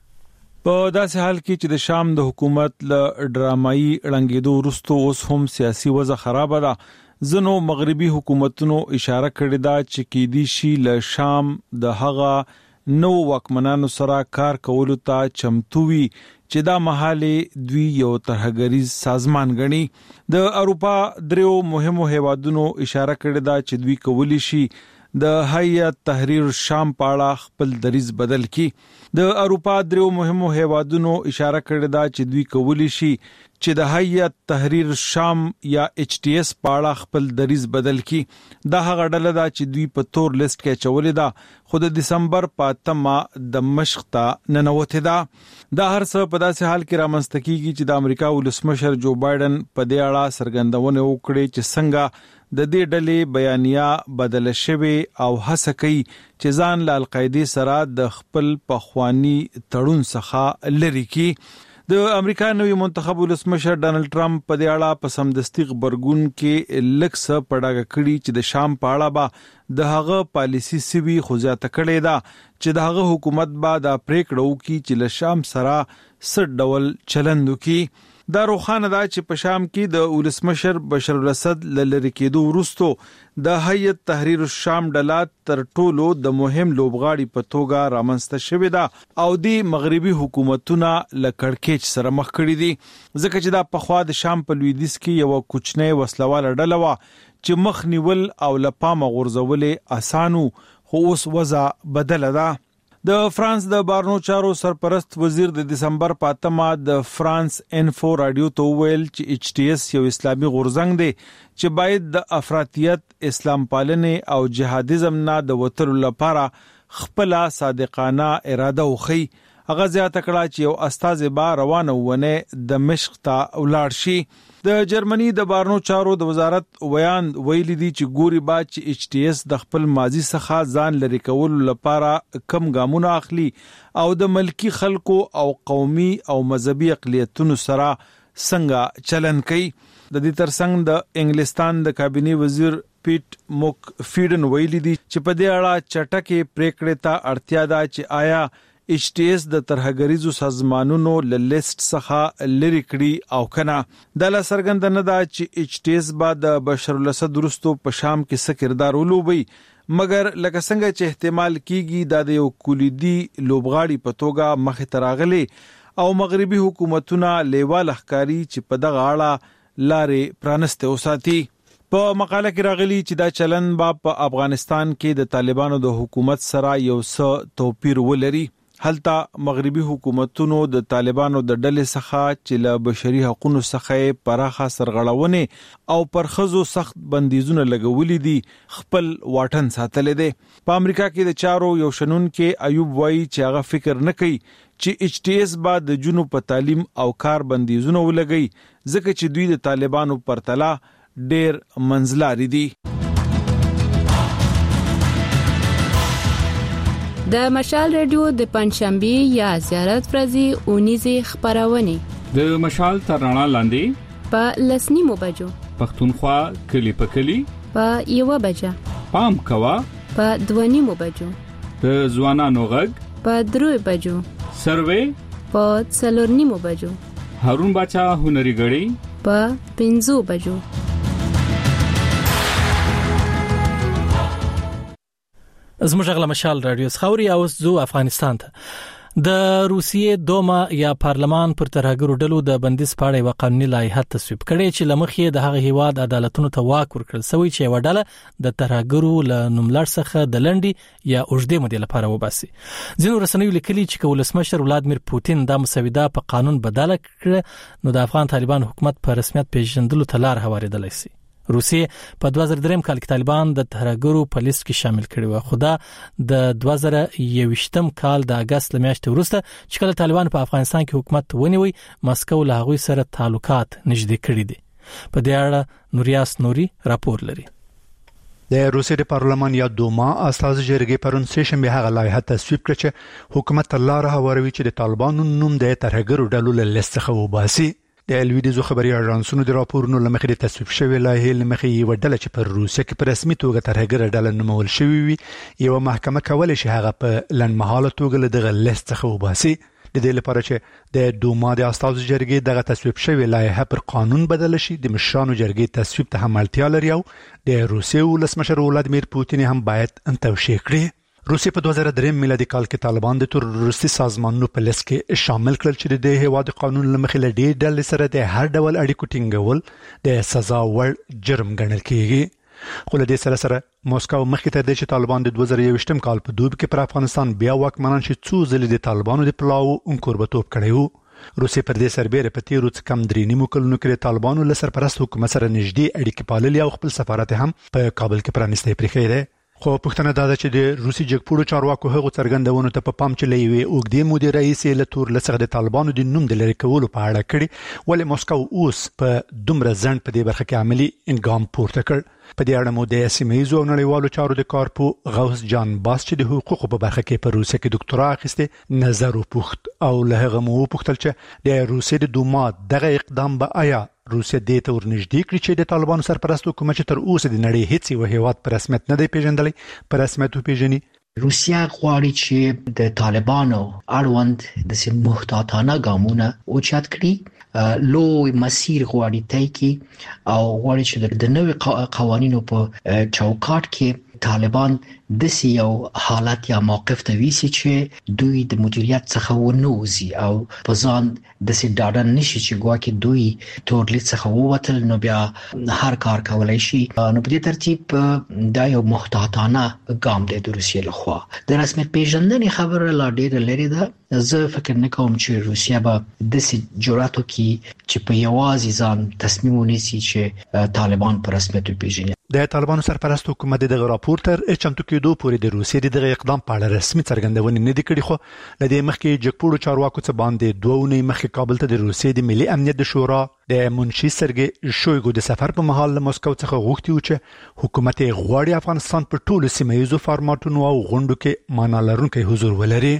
په داسې حال کې چې د شام د حکومت له ډرامایي ړنګېدو وروسته اوس هم سیاسي وضع خراب ده، ځنو مغربي حکومتونو اشاره کړې ده چې کېدی شي له شام د هغه نو واکمنانو سره کار کولو ته چمتو وي چې دا مهاله دوی یو ترهګریز سازمان غني. د اروپا دریو مهمو هیوادونو اشاره کړې ده چې دوی کولی شي د هیئت تحریر شام په اړه خپل دریځ بدل کړي. د اروپا دریو مهمو هیوادونو اشاره کړې ده چې دوی کولی شي چې د هیئت تحریر شام یا ایچ ټي اس په اړه خپل دریځ بدل کړي. دا هغه ډله ده چې دوی په تور لیست کې چولې ده، خو د دسمبر په اتمه د مشق ته ننوتې ده. دا هر څه په داسې حال کې رامنځته کیږي چې د امریکا ولسمشر جو بایدن په دې اړه څرګندونه وکړي چې څنګه د دې ډلې بیانیه بدل شوی او هڅه کوي چې ځان له القاعده سره د خپل پخوانی تړون څخه لري کړي. د امریکا نوی منتخب ولسمشر ډانلډ ټرمپ په دې اړه په سمدستي خبرګون کې لکس پړاګه کړي چې د شام په اړه به د هغه پالیسی سوي خو ځاته کړي دا چې د هغه حکومت به د پریکړو کې چې له شام سره څه ډول چلند وکړي. دا روخانه ده چې په شام کې د ولسمشر بشار الاسد لری کېدو وروسته د هیئت تحریر الشام ډلات تر ټولو د مهم لوبغاړي په توګه رامنځته شوې ده او د مغربي حکومتونو له کړکېچ سره مخ کړي دي، ځکه چې دا په خوا د شام په لویدیځ کې یو کوچنی وسلواله ډله و چې مخ نیول او لپامه غورځولې اسانو، خو اوس وضع بدله ده. د فرانس د بارنو چارو سرپرست وزیر د دسمبر په اتمه د فرانس انفو رادیو ته ویل چې ایچ ټي اس یو اسلامي غورځنګ دی چې باید د افراطیت، اسلام پالنې او جهادیزم نه د وتلو لپاره خپل صادقانه اراده وخی. هغه زیاته کړه چې یو استاد با روانه ونه د مشق ته ولاړ شي. د جرمني د بارنو چارو د وزارت ویان ویلي دي چې ګوري با چې ایچ ټي اس د خپل ماضي څخه ځان لري کول لپاره کم ګامونه اخلي او د ملکی خلکو او قومي او مذهبي اقلیتونو سره څنګه چلن کوي. د دې ترڅنګ د انګلستان د کابینه وزیر پیټ موک فیډن ویلي دي چې په دې اړه چټکه پریکړه ته اړتیا ده چې آیا ایچ ټي اس د ترهګریزو سازمانونو له لیست څخه لری کړي او کنه د لا سرګند نه ده چې ایچ ټي اس بعد بشار الاسد وروسته په شام کې څه کردار ولوبي مګر لکه څنګه چې احتمال کیږي د یو کلیدي لوبغاړي په توګه مخ ته راغلي او مغربي حکومتونه لیوال ښکاری چې په دغه اړه لارې پرانسته وساتي په مقاله کې راغلي چې دا چلن با په افغانستان کې د طالبانو د حکومت سره یو څه توپیر ولري هلته مغربي حکومتونو د طالبانو د ډلې څخه چې له بشري حقوقو څخه پراخه سرغړونه او پرخزو سخت بندیزونه لګولې دي خپل واټن ساتل دي په امریکا کې د چارو یو شنن کې ایوب وایي چې هغه فکر نه کوي چې ایچ ټي اس بعد د جنوب په تعلیم او کار بندیزونه ولګي ځکه چې دوی د طالبانو پرتله ډېر منځلاري دي د مشال رادیو د پنځشنبه یا زیارت ورځې اونیزه خبرونه د مشال ترانه لاندې په لسنیمو بجو پښتونخوا کلی په کلی په یو بجه پام کوا په دونیمو بجو د ځوانانو غږ په درو بجو سروې په څلورنیمو بجو هارون بچا هنري غړي په پنځو بجو زموږ غلا مشال رادیو خوري او زو افغانستان ته د روسیې دوما یا پارلمان پر ترهګرو ډلو د بندیز پاړې و قانوني لایحه تصویب کړي چې لمخې د هغه هیواد عدالتونو ته واک ورکړل سوی چې وډاله د ترهګرو له نوملړ څخه د لنډي یا اوږدې مودې لپاره وباسي ځینو رسنیو لیکلي چې ولسمشر ولادمیر پوتین د مسوده په قانون بدله کړ نو د افغان طالبان حکومت په رسمیت پیژندلو ته لار هواریدلی سي روسیې په دوه زره درې کال کې طالبان د ترهګرو په لیست کې شامل کړي و خو دا د دوه زره یوویشتم کال د اگست لمیاشتې وروسته چې کله طالبان په افغانستان کې حکومت ونیوي مسکو له هغوی سره تعلقات نږدې کړي دي په دې اړه نوریاس نوري راپور لري د روسیې د پارلمان یا دوما اساس جرګې پرون سه شنبه هغه لایحه تصویب کړه چې حکومت لاره هواروي چې د طالبانو نوم د ترهګرو ډلو له لیست څخه وباسي د الویدیزو خبري اژانسونو د راپورونو لمخې د تصویب شوی لایحه لمخې یو ډله چې پر روسیه کې په رسمي توګه ترهګر ډله نومول شوی وي یو محکمه کولای شي هغه په لنډمهاله توګه له دغه لیست څخه وباسي د دې لپاره چې د دوما د اساسي جرګې دغه تصویب شوی لایحه پر قانون بدل شي د مشرانو جرګې تصویب ته هم اړتیا لري او د روسیې ولسمشر ولادمیر پوتین هم باید توشیح کړي روسیې په دوه زره درې میلادي کال کې طالبان د تروریستي سازمانونو په لیست کې شامل کړل چې د هیواد قانون لمخې له ډېر ډلې سره د هر ډول اړیکو ټینګول د سزا وړ جرم ګڼل کیږي خو له دې سره سره موسکو مخکې ته د چې طالبان د دوه زره یوویشتم کال په دوب کې پر افغانستان بیا واکمنان شي څو ځلې د طالبانو د پلاو انکوربتوب کړی وو روسیې پر دې سربېره په تیرو څه کم درې نیمو کلونو کې طالبانو له سرپرست حکومت سره نږدې اړیکې پاللې او خپل سفارت هم په کابل کې پرانیستی پرېښی دی خو پښتنه دا ده چې د روسي جګپوړو چارواکو هغه څرګندونو ته په پام چې لوي اوګدې مودې رئیس له تور لڅغه د طالبانو د نوم د لری کولو په اړه کړي ولې موسکو اوس په دومره ځند په دې برخه کې عملی انګام پورته کړ په دې اړه مو د سیمایي او نړیوالو چارو د کارپو غوث جان باس چې د حقوقو په برخه کې په روسیه کې ډاکټرا اخیسته نظر وپوښت او له هغه مو وپوښتل چې د روسیې د دوما دغه اقدام به آیا روسیه دې ته ورنږدې کړي چې د طالبانو سرپرست حکومت چې تر اوسه د نړۍ هیڅ یو هیواد په رسمیت نه دی پیژندلی په رسمیت پیژني روسیه غواړي چې د طالبانو اړوند د محتاطانه ګامونه اوچت کړي لوی مسیر غواړي طی کړي او غواړي چې د نوې قوانینو په چوکاټ کې طالبان د یو حالت یا موقف ته ویسي چې دوی د مدیریت څخه ونوزي او په ځان د سي ډاډه نشي چې ګواکې دوی تورلید څخه ووتل نو بیا هر کار کولای شي نو په دې ترتیب دا یو محتاطانه ګام دی د روسیې لخوا د رسمیت پیژندنې خبره لا ډېره لري ده زه فکر نه کوم چې روسیه به د سي جرأت وکړي چې په یوازې ځان تصمیم ونیسي چې طالبان په رسمیت پیژني د طالبانو سرپرست حکومت دغه راپور تر چمتو کېدو پورې د روسیې دغه اقدام په اړه رسمي څرګندونې نه دي کړې خو لدې مخکې جګپوړو چارواکو څخه باندې دوه ونې مخکې کابل ته د روسیې د ملي امنیت د شورا د منشي سرګي شویګو د سفر په مهال له موسکو څخه غوښتي و چې حکومت غواړي افغانستان په ټولو سیمه ییزو فارماتونو او غونډو کې معنا لرونکي حضور ولري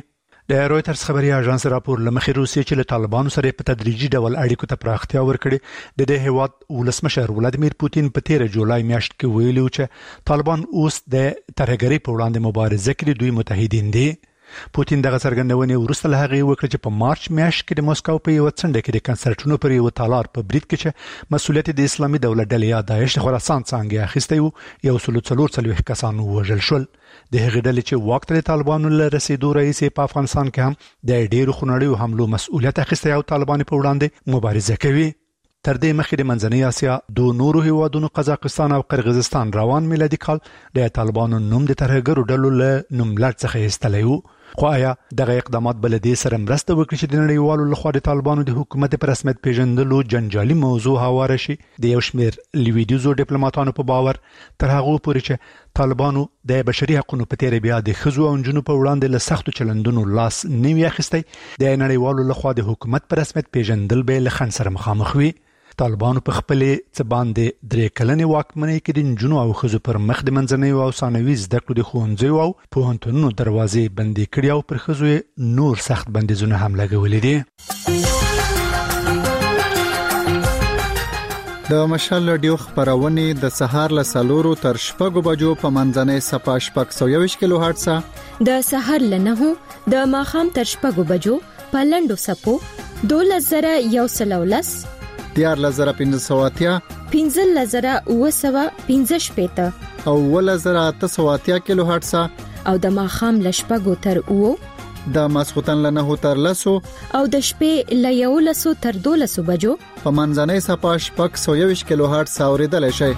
د رويټرز خبري اژانس راپور لمخې روسیې چې له طالبانو سره په تدریجي ډول اړیکو ته پراختیا ورکړي د دې هیواد ولسمشر ولادیمیر پوتین په تیر جولای میاشت کې ویلي چې طالبان اوس د ترهګرۍ په وړاندې مبارزه کوي دوی متحدین دي پوتین دغه څرګندونې وروسته له هغې وکړه چې په مارچ میاشت کې د موسکو په یو څنډه کې د کنسرټونو پر یو تالار په برید کې چې مسؤلیت د اسلامي دولت ډلې یا داعش د خراسان څنګه اخیستی وو یو سلو څلور څلوېښت کسان وژل شول د هغې ډلې چې واک ته د طالبانو له رسیدو رئیس په افغانستان کې هم د ډېرو خونړیو حملو مسؤلیت اخیستی او طالبان په وړاندې مبارزه کوي تر دې مخکې د منځنۍ اسیا دوه نورو هیوادونو قزاقستان او قرغیزستان روان میلادي کال د طالبانو نوم د ترهګرو ډلو له نوملړ څخه ایستلی وو خو آیا دغه اقدامات بل دې سره مرسته وکړي چې د نړیوالو لخوا د طالبانو د حکومت په رسمیت پیژندلو جنجالي موضوع هواره شي د یو شمېر لویدیځو ډیپلوماټانو په باور تر هغه پورې چې طالبانو د بشري حقوقو په تیر بیا د ښځو او نجونو په وړاندې له سختو چلندونو لاس نه وي اخیستی د نړیوالو لخوا د حکومت په رسمیت پیژندل به له خنډ سره مخامخ وي طالبانو په خپل څه باندې درې کلنې واکمنۍ کې د نجونو او ښځو پر مخ د منځنۍ او ثانوي زده کړو د ښوونځیو او پوهنتونونو دروازې بندې کړې او پر ښځو نور سخت بندیزونه هم لګولي دي د مشال رادیو خبرونه د سهار له سلورو تر شپږو بجو په منځنۍ صفه شپږ سوه یوویشت کیلو هرتز د سهار له نهو د ماښام تر شپږو بجو په لنډو سپو دولس زره یو سل ولس دیار لزره پنځه سوه اتیا پنځه لزره اوه سوه پنځه شپېته او اوه لزره اته سوه اتیا کیلو هرتز او د ماښام له شپږو تر اوه د ماسختن له نهو تر لسو او د شپې له یولسو تر دولسو بجو په منځنۍ صفه شپږ سوه یوویشت کیلو هرتز اوریدلای شئ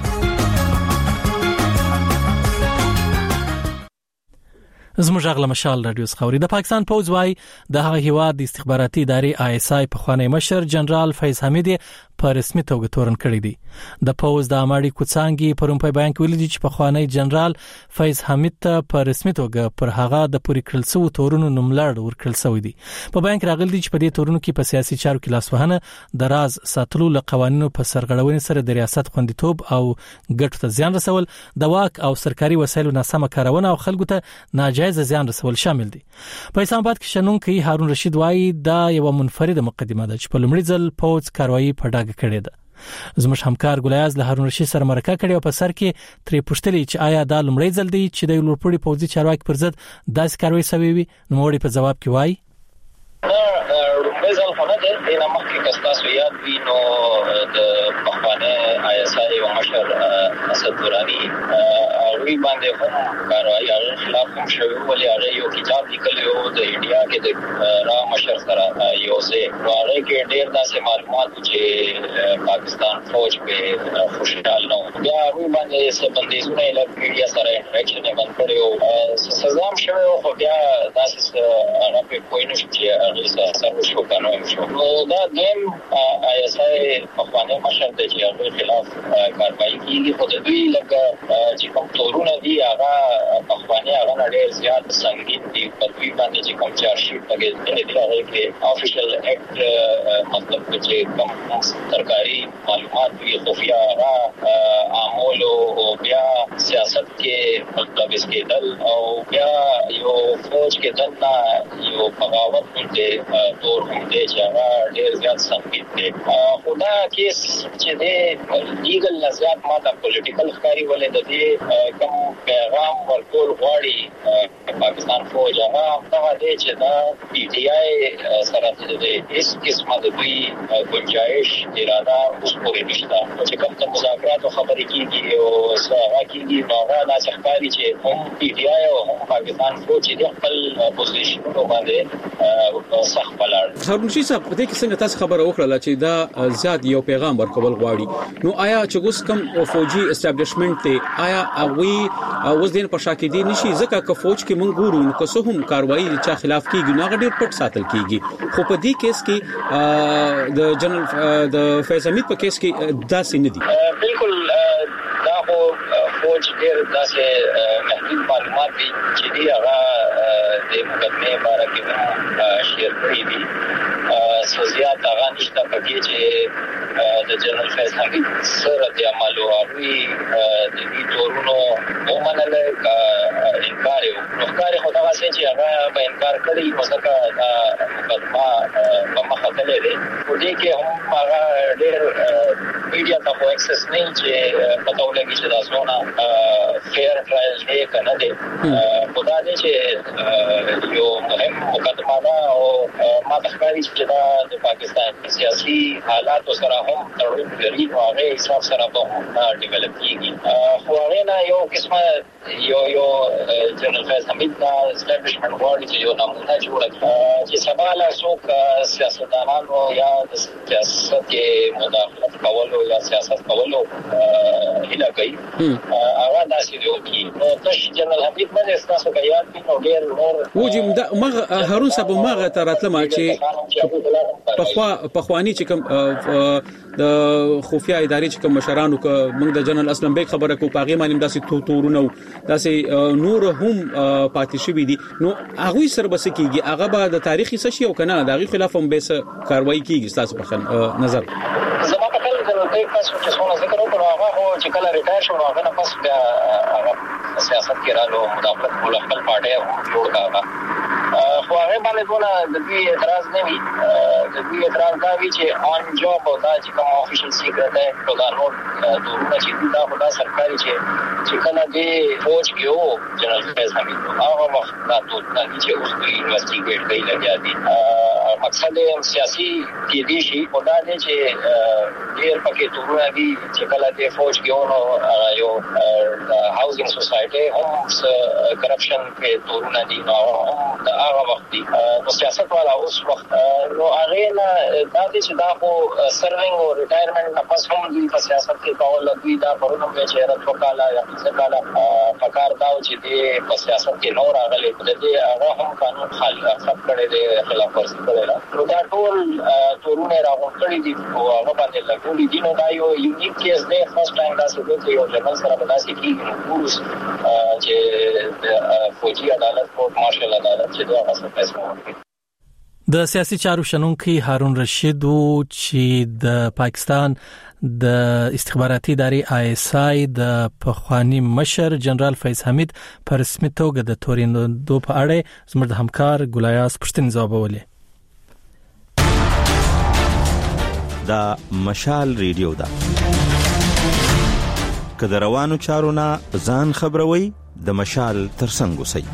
زموږ غږ مشال رادیو خبري د پاکستان پوز وای د هغه هیواد د استخباراتي ادارې آی اس آی په خوانی مشر جنرال فیض حمید په رسمي توګه تورن کړی دی د پوز د اماړي کوڅانګي پرون په بیان کې ویل دي چې په خوانی جنرال فیض حمید ته په رسمي توګه پر هغه د پوری کړل سو تورونو نوملړ ورکړل شوی دی په بیان کې راغلی دي چې په دې تورونو کې په سیاسي چارو کې لاسوهنه د راز ساتلو له قوانینو په سرغړونې سره د ریاست خوندیتوب او ګټو ته زیان رسول د واک او سرکاري وسایلو ناسمه کارونه او خلکو ته ناجایز زیان رسول شامل دي په اسلام آباد کې شنونکي هارون رشید وایي دا یو منفرده مقدمه ده چې په لومړي ځل پوز کاروایی په ډاګه کړې ده زموږ همکار ګلیاز له هارون رشید سره مرکه کړې او په سر کې ترې پوښتلې چې آیا دا لومړی ځل دی چې د لوړپوړي پوځي چارواکي پر ضد داسې کاروایی شوی وي نو موږ په جواب کې وایي لومړی ځل خو نه دی د مخکې کستاسو یاد وي نو د پخوانه آی اس آی او مشر اسد دورانی وی باندې هم کاروایی هغه خلاف هم شوی ولې هغه یو کتاب لیکلی و د انډیا کې د را مشر سره یو ځای هغه کې ډېر داسې معلومات چې پاکستان فوج په خوشحال نو بیا وی باندې څه بندیزونه له میډیا سره انټریکشن یې بند کړی او سزا هم شوی و خو بیا داسې هغه په کوی نشو چې هغه سره شو کنه نو دا دیم آی اس آی پخوانی مشر د هغه خلاف کاروایی کیږي خو د دوی لکه چې کوم تورونه دی هغه پخوانی هغه ډېر زیات سنگین دي په دوی باندې چې کوم چارج شیټ پکې دی هغه کې افیشل اکټ مطلب چې کوم سرکاري معلومات وی خفیه هغه اعمال او بیا سیاست کې مطلب اسکیدل او بیا یو فوج کې دنه یو بغاوت دې تور هم دې چې هغه ډېر زیات سنگین دي خدا کیس چې دې لیګل نظریات ماته پولیټیکل ښکاری ولې د دې کوم پیغام ورکول غواړي پاکستان فوج هغه هغه دی چې دا پی ټی آی سره د هیڅ قسمه د دوی گنجائش اراده اوس پورې نشته چې کوم څه مذاکرات او خبرې کیږي او هغه کیږي نو هغه د څخکاري چې هم پی ټی آی او هم پاکستان فوج د خپل پوزیشنونو باندې سخت بلار هارون شي صاحب په دې کې څنګه تاسو خبره وکړه چې دا زیات یو پیغام ورکول غواړي نو آیا چې اوس کوم فوجي اسټابلیشمنت ته آیا هغه اوس دین په شاکې دي نشي ځکه که فوج کې مونږ ګورو نو که څه هم کاروایی چې خلاف کیږي نو هغه ډېر پټ ساتل کیږي خو په دې کیس کې د جنرال د فیض حمید په کیس کې داسې نه دي بالکل دا خو فوج چې ډېر داسې محدود معلومات دي چې دی هغه د مقدمه باره کې هم شیر کړی دي. سوزیات هغه نشته پکې چې د جنرال فیض حمید سره د عملو هغوی د دې تورونو ومنل انکار یو نوښکاري خو دغه څه چې هغه به انکار کړی نو ځکه دا مقدمه په مخه تللی دی. په دې کې هم هغه ډېر میډیا ته خو اکسس نه چې پته ولګي چې دا څونه فیر ټرایل دی که نه دی. خو دا دی چې یو مهم مقدمه ده او ما ته ښکاري چې دا د پاکستان سیاسي حالاتو سره هم تړون لري نو هغې حساب سره به هم نه ډیولپ کېږي. خو هغې نه یو قسمه یو یو جنرال فیض حمید نه اسټابلیشمنټ غواړي چې یو نمونه جوړه کړي چې سبا له څوک سیاستدانانو یا د سیاست کې مداخلت کولو یا سیاست کولو هیله کوي هغه داسې دی وکړي. نو تش جنرال حمید باندې ستاسو که یاد وي نو ډېر نور وجه مغه هارون صاحب مغه ته راتلم چې پخوا پخوانی چې کوم د خفیا ادارې چې کوم مشرانو ک موږ د جنرال اسلم بیگ خبره کو پاغي باندې داسې تورونه داسې نور هم پاتې شوی دي. نو هغه سره بس کیږي هغه به د تاریخي څه شي او کنه د خلاف هم به کاروایی کیږي تاسو په نظر. زما په خیال د دوی تاسو چې څونه ذکر وکړو هغه خو چې کله ریټایر شو هغه نه پس بیا هغه سیاست کې رالو مداخلت کول خپل پارټي جوړ کاوه. خو هغه باندې ټول د دې اعتراض نه وی د دې اعتراض دا وی چې آن جاب او دا چې کوم افیشل سیکرټ دی په دا نور دورونه چې دا خدا سرکاري چې چې کله دې فوج کې وو جنرال فیض حمید هغه وخت دا ټول چې اوس دوی انویسټیګیټ کوي لګیا دي. مقصد سیاسي کې دي شي او دا دې چې ډېر پکې تورونه دي چې کله دې فوج کې وو یو هاوسینګ سوسایټي هم کرپشن کې تورونه دي نو هم دا هغه وخت دي نو سیاست والا اوس وخت نو هغه نه دا چې دا خو سروینګ او ریټایرمنټ نه پس هم دوی په سیاست کې کول دوی دا پرونه به چې رات وکاله یا څه کاله فکر دا چې دې په سیاست کې نور راغلي دې هغه هم قانون خلاف کړي دي خلاف ورزي کړي نو دا ټول تورونه راغونډي دي او هغه باندې لګولي دي نو دا یو یونیک کیس دی فرست ټایم دا څه دی یو جنرال سره په داسې کې پولیس چې فوجي عدالت کوټ مارشل عدالت چې دا اصل فیصله وکړي. د سیاسي چارو شنونکي هارون رشید چې د پاکستان د استخباراتي ادارې آی اس آی د پخوانی مشر جنرال فیض حمید پر رسمي توګه د تورینو په اړه زموږ د همکار ګلایاس پښتني ځوابولې. دا مشال ریډیو دا کله روانو چارونه ځان خبروي د مشال ترڅنګ وسی.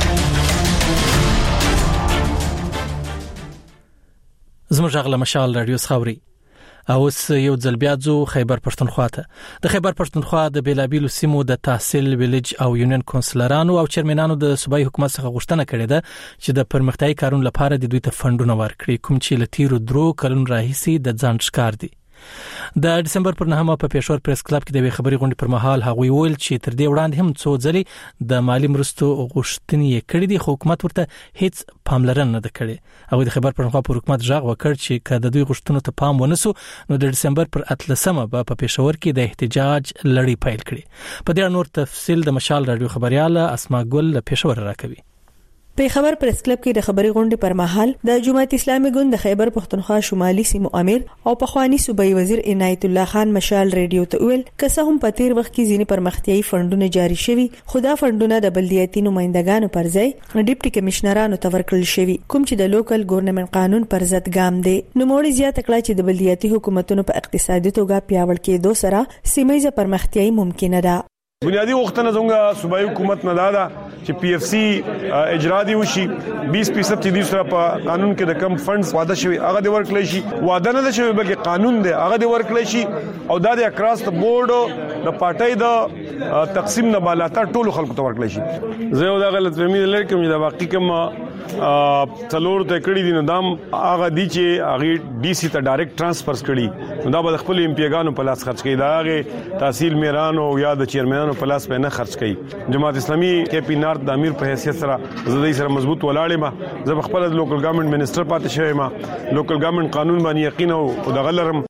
زموږ غلا مشال رادیو خبري اوس یو ځل بیا ځو خیبر پښتونخوا ته. د خیبر پښتونخوا د بیلابیلو سیمو د تحصیل ویلج او یونین کونسلرانو او چیرمنانو د صوبایي حکومت څخه غوښتنه کړې ده چې د پرمختیايي کارونو لپاره د دوی ته فندونه ورکړي کوم چې لتیرو درو کلون راهیسي د ځان ښکار دي. د دسمبر پر نهمه په پېښور پریس کلب کې د خبري غونډې پر مهال هغوی ویل چې تر دې وړاندې هم څو ځلې د مالی مرستو غوښتنې کړې دي خو حکومت ورته هیڅ پاملرنه نه کړې. هغوی د خبر پښتونخوا پر حکومت ژغ وکړ چې کله د دوی غوښتنو ته پام ونسو نو د دسمبر پر اتلسمه په پېښور کې د احتجاج لړۍ پیل کړي. په دې نور تفصیل د مشال رادیو خبرياله اسما ګل له پېښور راکوي. په خبر پریس کلب کې د خبري غونډې پر مهال د جماعت اسلامي ګوند د خیبر پښتونخوا شمالي سیمو امیر او پخوانی صوبایي وزیر عنایت الله خان مشال ریډیو ته ویل که هم په تیر وخت کې ځینې پرمختیايي فندونه جاری شوي خو دا فندونه د بلدیاتي نمائندګانو پر ځای ډیپټي کمشنرانو ته ورکړل شوي کوم چې د لوکل ګورنمنت قانون پر ضد ګام دی. نو موږ زیات کړه چې د بلدیاتي حکومتونو په اقتصادي توګه پیاوړ کېدو سره سیمایي پرمختیايي ممکنه ده. بنیادی وختونه زموږه صوبایي حکومت نه دادا چې پی ایف سی اجرا دی وشي بیس فیصد چې د سره په قانون کې د کم فندز واده شوی هغه د ورکړل شي واده نه شوی بلکې قانون دی هغه د ورکړل شي او د اکراس د بورډ د پارټای د تقسیم نه بالا تر ټولو خلکو ته ورکړل شي. زه یو د غلط فهمي لرم چې دا واقعي کوم څلور ته کړی دي نو دام هغه دی چې هغه ډي سي ته ډایرکټ ترانسفر کړي نو دا به خپل امپیګانو په لاس خرج کړي دا هغه تحصیل میرانو یا د چیرمنانو په لاس په نه خرج کړي. جماعت اسلامي کې پی نارت د امیر په حیثیت سره زدي سره مضبوط ولاړې ما زه خپل لوکل ګورنمنت منسٹر پاتې شوی ما لوکل ګورنمنت قانون باندې یقین او د غلرم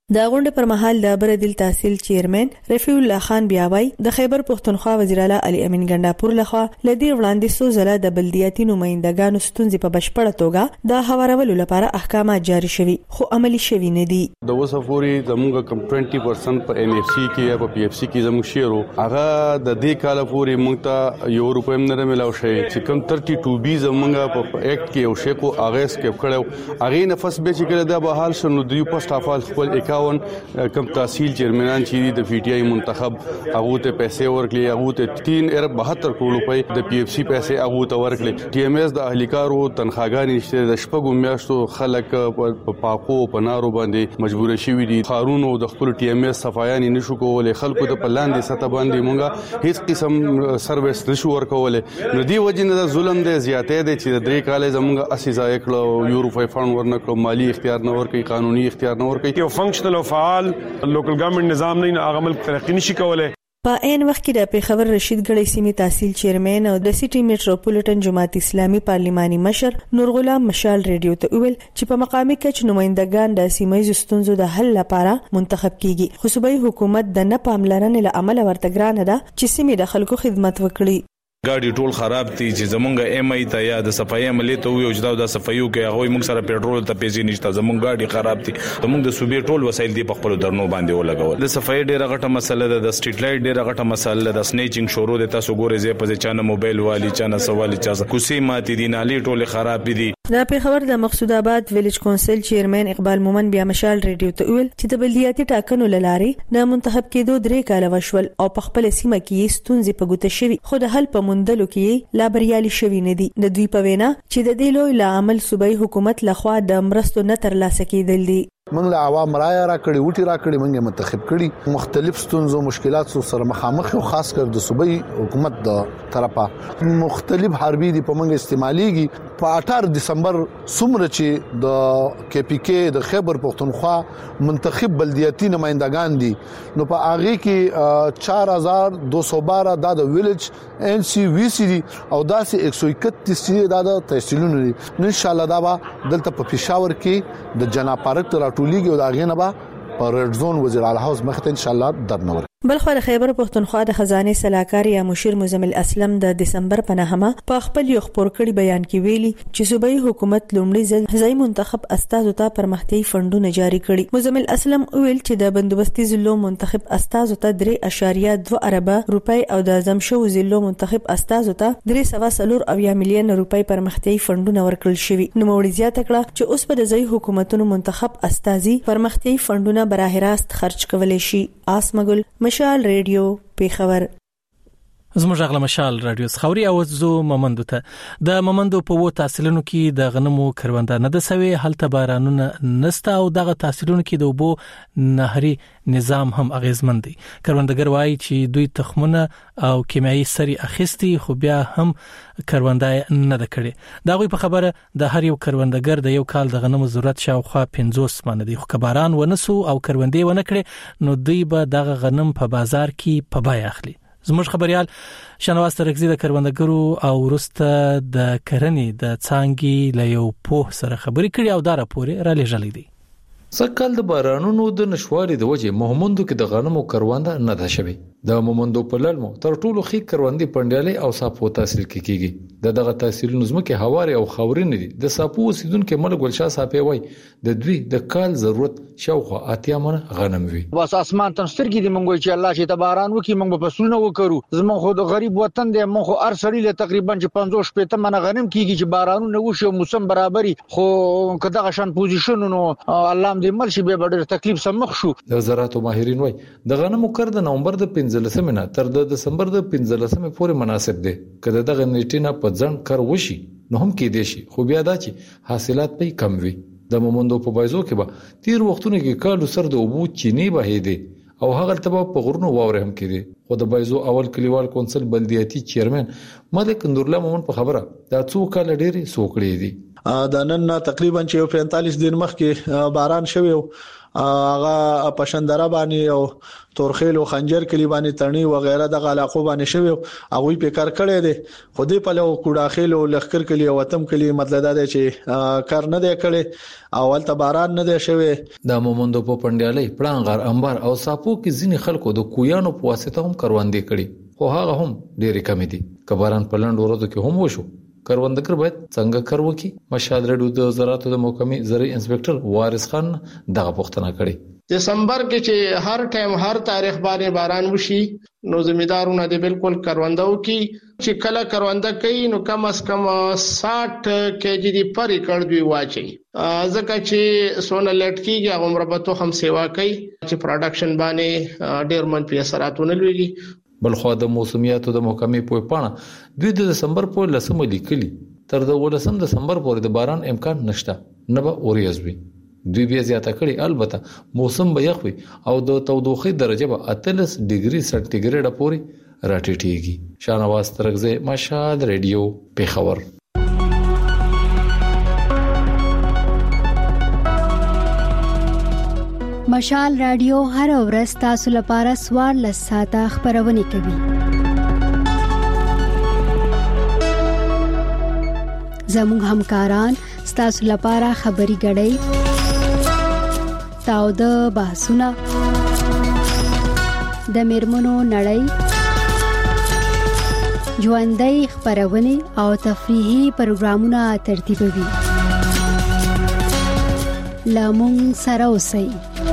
د غونډې پر مهال د بردل تحصیل چیرمن رفیع الله خان بیاوی د خیبر پښتونخوا وزیر اعلی علي امین ګنڈاپور لخوا لدی وړاندې سو زله د بلدیاتي نمائندګانو ستونزې په بشپړه توګه د هوارولو لپاره احکامات جاری شوي خو عملی شوي نه دي. د وسفوري زموږ کم بیس پرسنټ په ان اف سی کې یا په پی اف سی کې زموږ شیرو هغه د دې کال پورې موږ ته یو روپیم نه ملاو شي چې کم باتیس بی زموږ په اکټ کې او شیکو هغه سکیپ کړو هغه نفس به چې کړه د بحال شنو د یو پوسټ افال خپل اکاون کم تحصیل چیرمنان چې د پی ټی آی منتخب هغه ته پیسې ورکړي هغه ته تین ارب بهتر کروڑ روپۍ د پی اف سی پیسې هغه ته ورکړي ټي ام اس د اهلیکارو تنخواګانې نشته د شپږو میاشتو خلک په پاکو پنارو باندې مجبور شوي دي خارونو د خپل ټي ام اس صفایان نشو کولای خلکو ته په لاندې سطح باندې مونږه هیڅ قسم سرویس نشو ورکولای نو دی وجه نه ظلم دی زیاتې دی چې د درې کال زمونږ اسی ځای کړو یورو فایفان ورنکړو مالی اختیار نه ورکړي قانوني اختیار نه ورکړي یو فنکشنل او فعال لوکل ګورنمنت نظام نه هغه ملک ترقی نشي کولای. په عین وخت کې د پیښور رشید ګړی سیمې تحصیل چیرمن او د سټي میټروپولیټن جماعت اسلامي پارلماني مشر نور غلام مشال ریډیو ته ویل چې په مقامي کچ نمائندګان د سیمې ستونزو د حل لپاره منتخب کیږي خو صوبایي حکومت د نه پاملرنې له امله ورته ګرانه ده چې سیمې د خلکو خدمت وکړي. ګاډي ټول خراب دي چې زمونږ ایم ای ته یا د صفای عملی ته وي او جدا د صفایو کې هغه موږ سره پېټرول ته پیسې نشته زمونږ ګاډي خراب دي زمونږ د صوبې ټول وسایل دی په خپل درنو باندې ولګول د صفای ډیره غټه مسله ده د سټریټ لایټ ډیره غټه مسله ده د سنیچینګ شروع د تاسو ګورې زی په چانه موبایل والی چانه سوالي چا کوسي ماتې دي نالي ټول خراب دي. د پیښور د مقصود آباد ویلیج کونسل چیرمن اقبال مومن بیا مشال ریډیو ته ویل چې د بلدیاتي ټاکنو لارې د منتخب کېدو درې کاله وشول او په خپل سیمه کې ستونزې په ګوته شوي خو د حل په موندلو کې لا بریالي شوي نه دي. د دوی په وینا چې د دې لوی عامل صوبایي حکومت لخوا د مرستو نه ترلاسه کېدل دي. موږ له عوام رائے را کړی وټي را کړی موږ منتخب کړي مختلف ستونزو مشکلات سره مخامخ او خاص کر د صوبایي حکومت د طرفه مختلف حربي دي په موږ استعماليږي په اټھارہ دسمبر سمره چې د کې پی کې د خیبر پښتونخوا منتخب بلدیاتي نمائندگان دي نو په هغه کې چار هزار دو سو بارہ د ویلیج ان سی وی سی دي او داسې ایک سو اکتیس د تحصیلونو دي ان شاء الله دا به دلته په پېښور کې د جناب پارک ټولېږي او دا غینه به پر ریډ زون وزیر اعلی هاوس مخته ان شاء الله درنور. بلخو د خیبر پښتونخوا د خزانه سلاکار یا مشیر مزمل اسلم د دسمبر په نهمه په خپل یو خبر کړي بیان کې ویلي چې صوبایي حکومت لومړی ځل ځای منتخب استازو ته پرمختیايي فندونه جاری کړي. مزمل اسلم ویل چې د بندوبستي ضلعو منتخب استازو ته درې اشاریه دوه اربه روپۍ او د زمشو ضلعو منتخب استازو ته درې سوا سلور اویا میلیون روپۍ پرمختیايي فندونه ورکړل شوي. نو موري زیاته کړه چې اوس په د ځای حکومتونو منتخب استازي پرمختیايي فندونه براه راست خرج کولای شي. آسمګل مشال ریډیو پیښور. زموږ غلا مشال رادیو خوري او زو ممندو ته د ممندو په وو تحصیلونو کې د غنمو کروندار نه د سوي هلته بارانونه نستا او دغه تحصیلونو کې د وبو نهري نظام هم اغیزمن دي. کروندګر وایي چې دوی تخمونه او کیمیاوي سري اخیستي خو بیا هم کروندای نه د کړي. دا غوي په خبره د هر یو کروندګر د یو کال د غنمو ضرورت شاوخوا پنځوس مانه دي خو کباران ونسو او کروندې ونه کړي نو دوی به دغه غنم په بازار کې په بای اخلي. زموږ خبريال شنواز ترغزي د کروندګرو او ورسته د کرنې د څانګي له یو په سره خبري کړي او دا راپورې را لېږلې دي. سکهال د بارانونو د نشوالي د وجه مومندو کې د غنمو کرونده نه ده شوی. د مومندو په لړمو تر ټولو خې کروندې پندالي او صاپو تحصیل کیږي. د دغه تحصیلونو زمکه هواري او خاورین دي. د صاپو سیدونکو مل ګلشاه صاحب وای د دوی د کال ضرورت شاوخوا اتیا من غنم وي. بس اسمان تنسترګي د منګو چې الله چې د باران وکي منګ په فصلونه وکړو زمون خو د غریب وطن دی مخ ار سړی له تقریبا چې پنځوس شپږ من غنم کیږي چې بارانونه وشي موسم برابرۍ خو کدا غشن پوزیشنونو الله دې مل شي به ډېر تکلیف سمخ شو. د زراعت ماهرین وای د غنمو کړ د نومبر د پنځلسمه نه تر د دسمبر د پنځلسمه پورې مناسب دی. کله دغه نیټینه په ځن کار وشي نو هم کې دي شي خو بیا دا چې حاصلات به کم وي. د مومندو په بایزو کې به تیر وختونه کې کالو سر د اوبو چینی بهیدي او هغه تبه په غرونو واوره هم کړي. خو د بایزو اول کلیوال کونسل بلدیاتي چیرمن ملک نورالله مومن په خبره دا څو کال ډېری سوکړې دي. د نن تقریبا چې پینتالیس دن مخکې باران شوی هغه پښندره باندې او تورخیل او خنجر کلی باندې تڼي و غیره د علاقو باندې شوی هغه په کار کړی دی خو دې په لو کوډاخیل او لخر کلی او وتم کلی مطلب دا دی چې کار نه دی کړی اول ته باران نه دی شوی د مومندو په پندیالي پړانګار انبار او ساپو کې ځینې خلکو د کویانو په واسطه هم کاروندې کړي خو هغه هم ډېری کم دي کباران په لند ورځو کې هم وشو کروندګر باید څنګه کار وکړي مشال رډو د زراعت د محکمې زرعي انسپکټر وارث خان دغه پوښتنه کړې دسمبر کې چې هر ټایم هر تاریخ باندې باران وشي نو زمیدارونه د بالکل کروندو کې چې کله کرونده کوي نو کم از کم ساठ کېجی دی پر ایکړ دی واچي ځکه چې سونه لټ کیږي هغه مربوطه هم سیوا کوي چې پروډکشن باندې ډېر منفي اثراتونه لوي بلخو د موسمیاتو د محکمې په پاڼه دوی د دسمبر په لسمه لیکلي تر د ولسم دسمبر پورې د باران امکان نشته نه به اوریځ وي دوی بیا زیاته کړي البته موسم به یخ وي او د تودوخه درجه به اتلس ډیګري سانتیګریډ پورې راټیټيږي شاهنواز ترغزه مشهد ریډیو پیښور مشال رادیو هر ورځ تاسو لپاره سوار لساته خبرونه کوي زموږ همکاران تاسو لپاره خبري غړي تاو د بحثونه د میرمنو نړۍ ژوندۍ خبرونه او تفریحي پروګرامونه ترتیبوي لامون سره اوسئ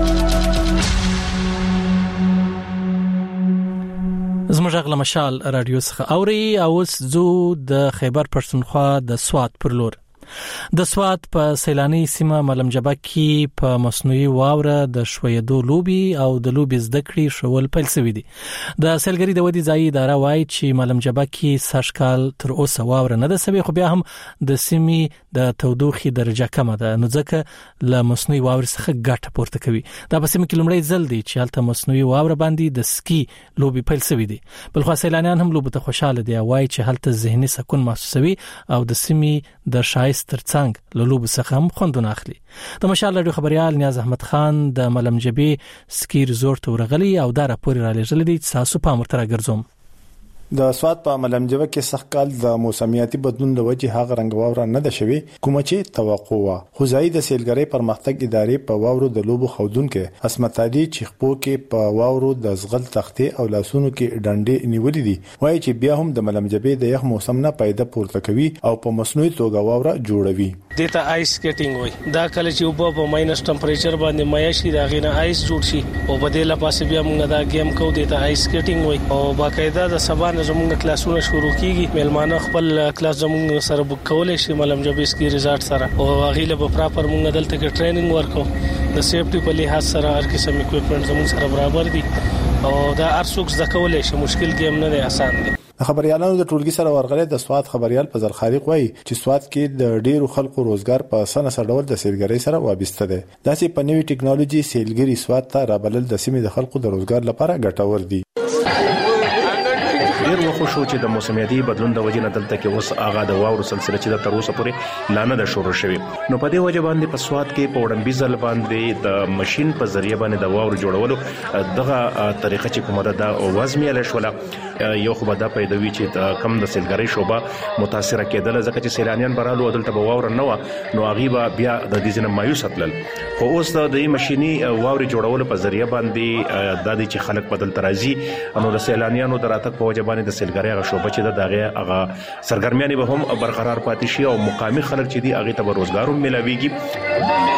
زموږ غل مشال رادیو څخه اوري او زو د خیبر پښتونخوا د سوات پر لور د سوات په سیلاني سیمه ملمجبه کې په مصنوعي واوره د شویدو لوبي او د لوبي زده کړې شول پیل شوې دي د سیلګری د ودی ځای اداره وايي چې ملمجبه کې ساشکال تر اوسه واوره نه ده سوي خو بیا هم د سیمې د تودوخي درجه کمه ده نو ځکه له مصنوعي واوره څخه ګټه پورته کوي دا په سیمه کې لومړی ځل دی چې هلته مصنوعي واوره باندې د سکی لوبي پیل شوې دي بل خو سیلانیان هم لوبته خوشاله دي وايي چې هلته ذهني سکون محسوسوي او د سیمې د شایست ترڅنګ له لوب څخه هم خوندونه اخلي د مشال رادیو خبريال نیاز احمد خان د ملمجبې سکی ریزورټ ورغلی او دا راپور را لېږل دي تاسو په مرترا ګرځوم د سوات په ملمجبه کې سخت کال د موسمیاتي بدلون له وجې هغه رنګ واوره نه ده شوی کوم چې توقع و خو ځای د سیلګری پرمختګ ادارې په واورو د لوبو خودونکو اسمت علي چخپو کې په واورو د زغل تختې او لاسونو کې ډنډې نیولې دي وایي چې بیا هم د ملمجبې د یخ موسم نه پیدا پورته کوي او په مصنوعي توګه واوره جوړوي دته آیس سکیټینګ وای دا کله چې وبو په ماینس ټمپریچر باندې میا شي دا غینه آیس جوړ شي او بدله پاسه بیا موږ دا گیم کو دته آیس سکیټینګ وای او باقاعده د سبا زموږ کلاسونه شروع کیږي مېلمانه خپل کلاس زموږ سره بوک کولای شي ملمجبې سکی ریزورټ سره او غیله په پراپر موږ دلته کې ټریننګ ورکو د سیفټي په لحاظ سره هر قسم اکوپمنټ زموږ سره برابر دي او دا ارسوک زکولای شي مشکل گیم نه دی آسان دی خبريالانو د ټولګي سره ورغلي د سواد خبريال په ځل خالق وایي چې سواد کې د ډیرو خلکو روزګار په سن سره ډول د سیلګری سره وابسته ده داسې په نوې ټکنالوژي سیلګری سواد ته رابلل د سیمې د خلکو د روزګار لپاره ګټور دي ډیر وخت شو چې د موسمیاتي بدلون د وجې نه دلته کې اوس اغا د واورو سلسله چې د تر اوسه پورې لانه د شروع شوی نو په دې وجه باندې په سواد کې په وړاندې ځل باندې د ماشين په ذریعہ باندې د واورو جوړولو دغه طریقه چې کومه ده وزمي شوله یو خو به دا پیدا وی چې کم د سیلګری شوبه متاثر کېدل ځکه چې سیلانیان برالو دلته به واور نه و نو غیبه بیا د دې ځنه مایوس خپل خو اوس د دې ماشيني واورو جوړولو په ذریعہ باندې د دې چې خلک بدل ترازی نو د سیلانیانو دراتک په وجه باندې د سیلګری هغه شوبه چې دغه هغه سرګرمیانه به هم برقرار پاتې شي او مقامی خلک چې دی هغه ته روزګار هم ملاويږي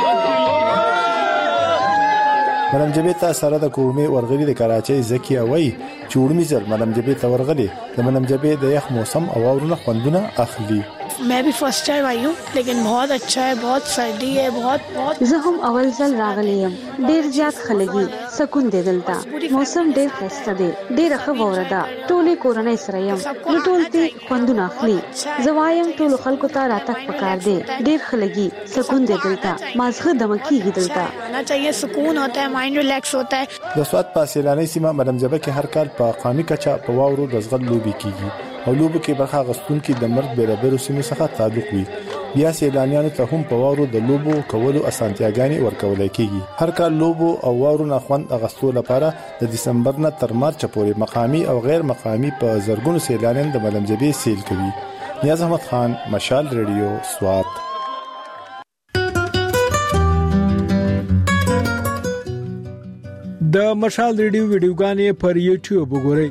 ملمجبې ته سره د کومې ورغلي د کراچۍ زکی اوي چوړمي ځل ملمجبې ته ورغلي د ملمجبې د یخ موسم او اورونه خوندونه اخلي मैं भी फर्स्ट टाइम आई हूँ लेकिन बहुत अच्छा है बहुत सर्दी है बहुत बहुत زه هم اول ځل راغلی یم ډیر زیات خلګي سکون دی دلته موسم ډیر ښه دی ډیر ښه وره ده ټولې کورنۍ سره یم نو ټول دې خوندونه اخلي زوایم ټول خلکو ته راتک پکار دی ډیر خلګي سکون دی دلته مازغه دمکیږي دلته ना चाहिए सुकून होता है माइंड रिलैक्स होता है د سواد په سیلاني سیمه ملمجبه کې هر کال په قامي کچا په واورو د زغل لوبي کیږي او لوبو کې برخه غستون کې د مرګ برابر سیمه څخه تعلق وي بیا سیلانیانو ته هم په واورو د لوبو کولو اسانتیاګانې ورکول کیږي. هر کال لوبو او واورو نه خوند اغستو لپاره د دسمبر نه تر مارچ پورې مقامی او غیر مقامی په زرګونو سیلانیان د ملمجبې سیل کوي. نیاز احمد خان، مشال ریډیو، سوات. د مشال ریډیو ویډیوګانې پر یوټیوب وګورئ.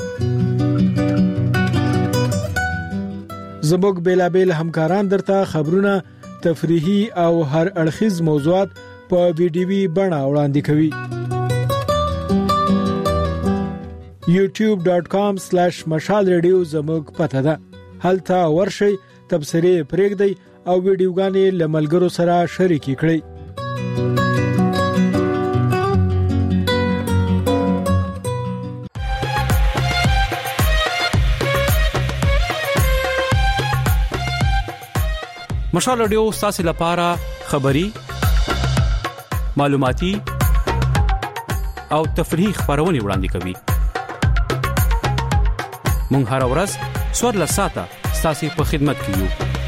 زموږ بیلابل همکاران درته خبرونه، تفریحي او هر اړخیز موضوعات په ویډیوي بڼه وړاندې کوي. یوټیوب ډاٹ کام سلیش مشال ریډیو زموږ پته ده. هلته ورشئ، تبصرې پرېږدئ او ویډیوګانې له ملګرو سره شریکې کړئ. مشال رادیو ستاسو لپاره خبری، معلوماتي او تفریحي خبرونه وړاندې کوي. مونږ هر ورځ څوارلس ساعته ستاسو په خدمت کې یو.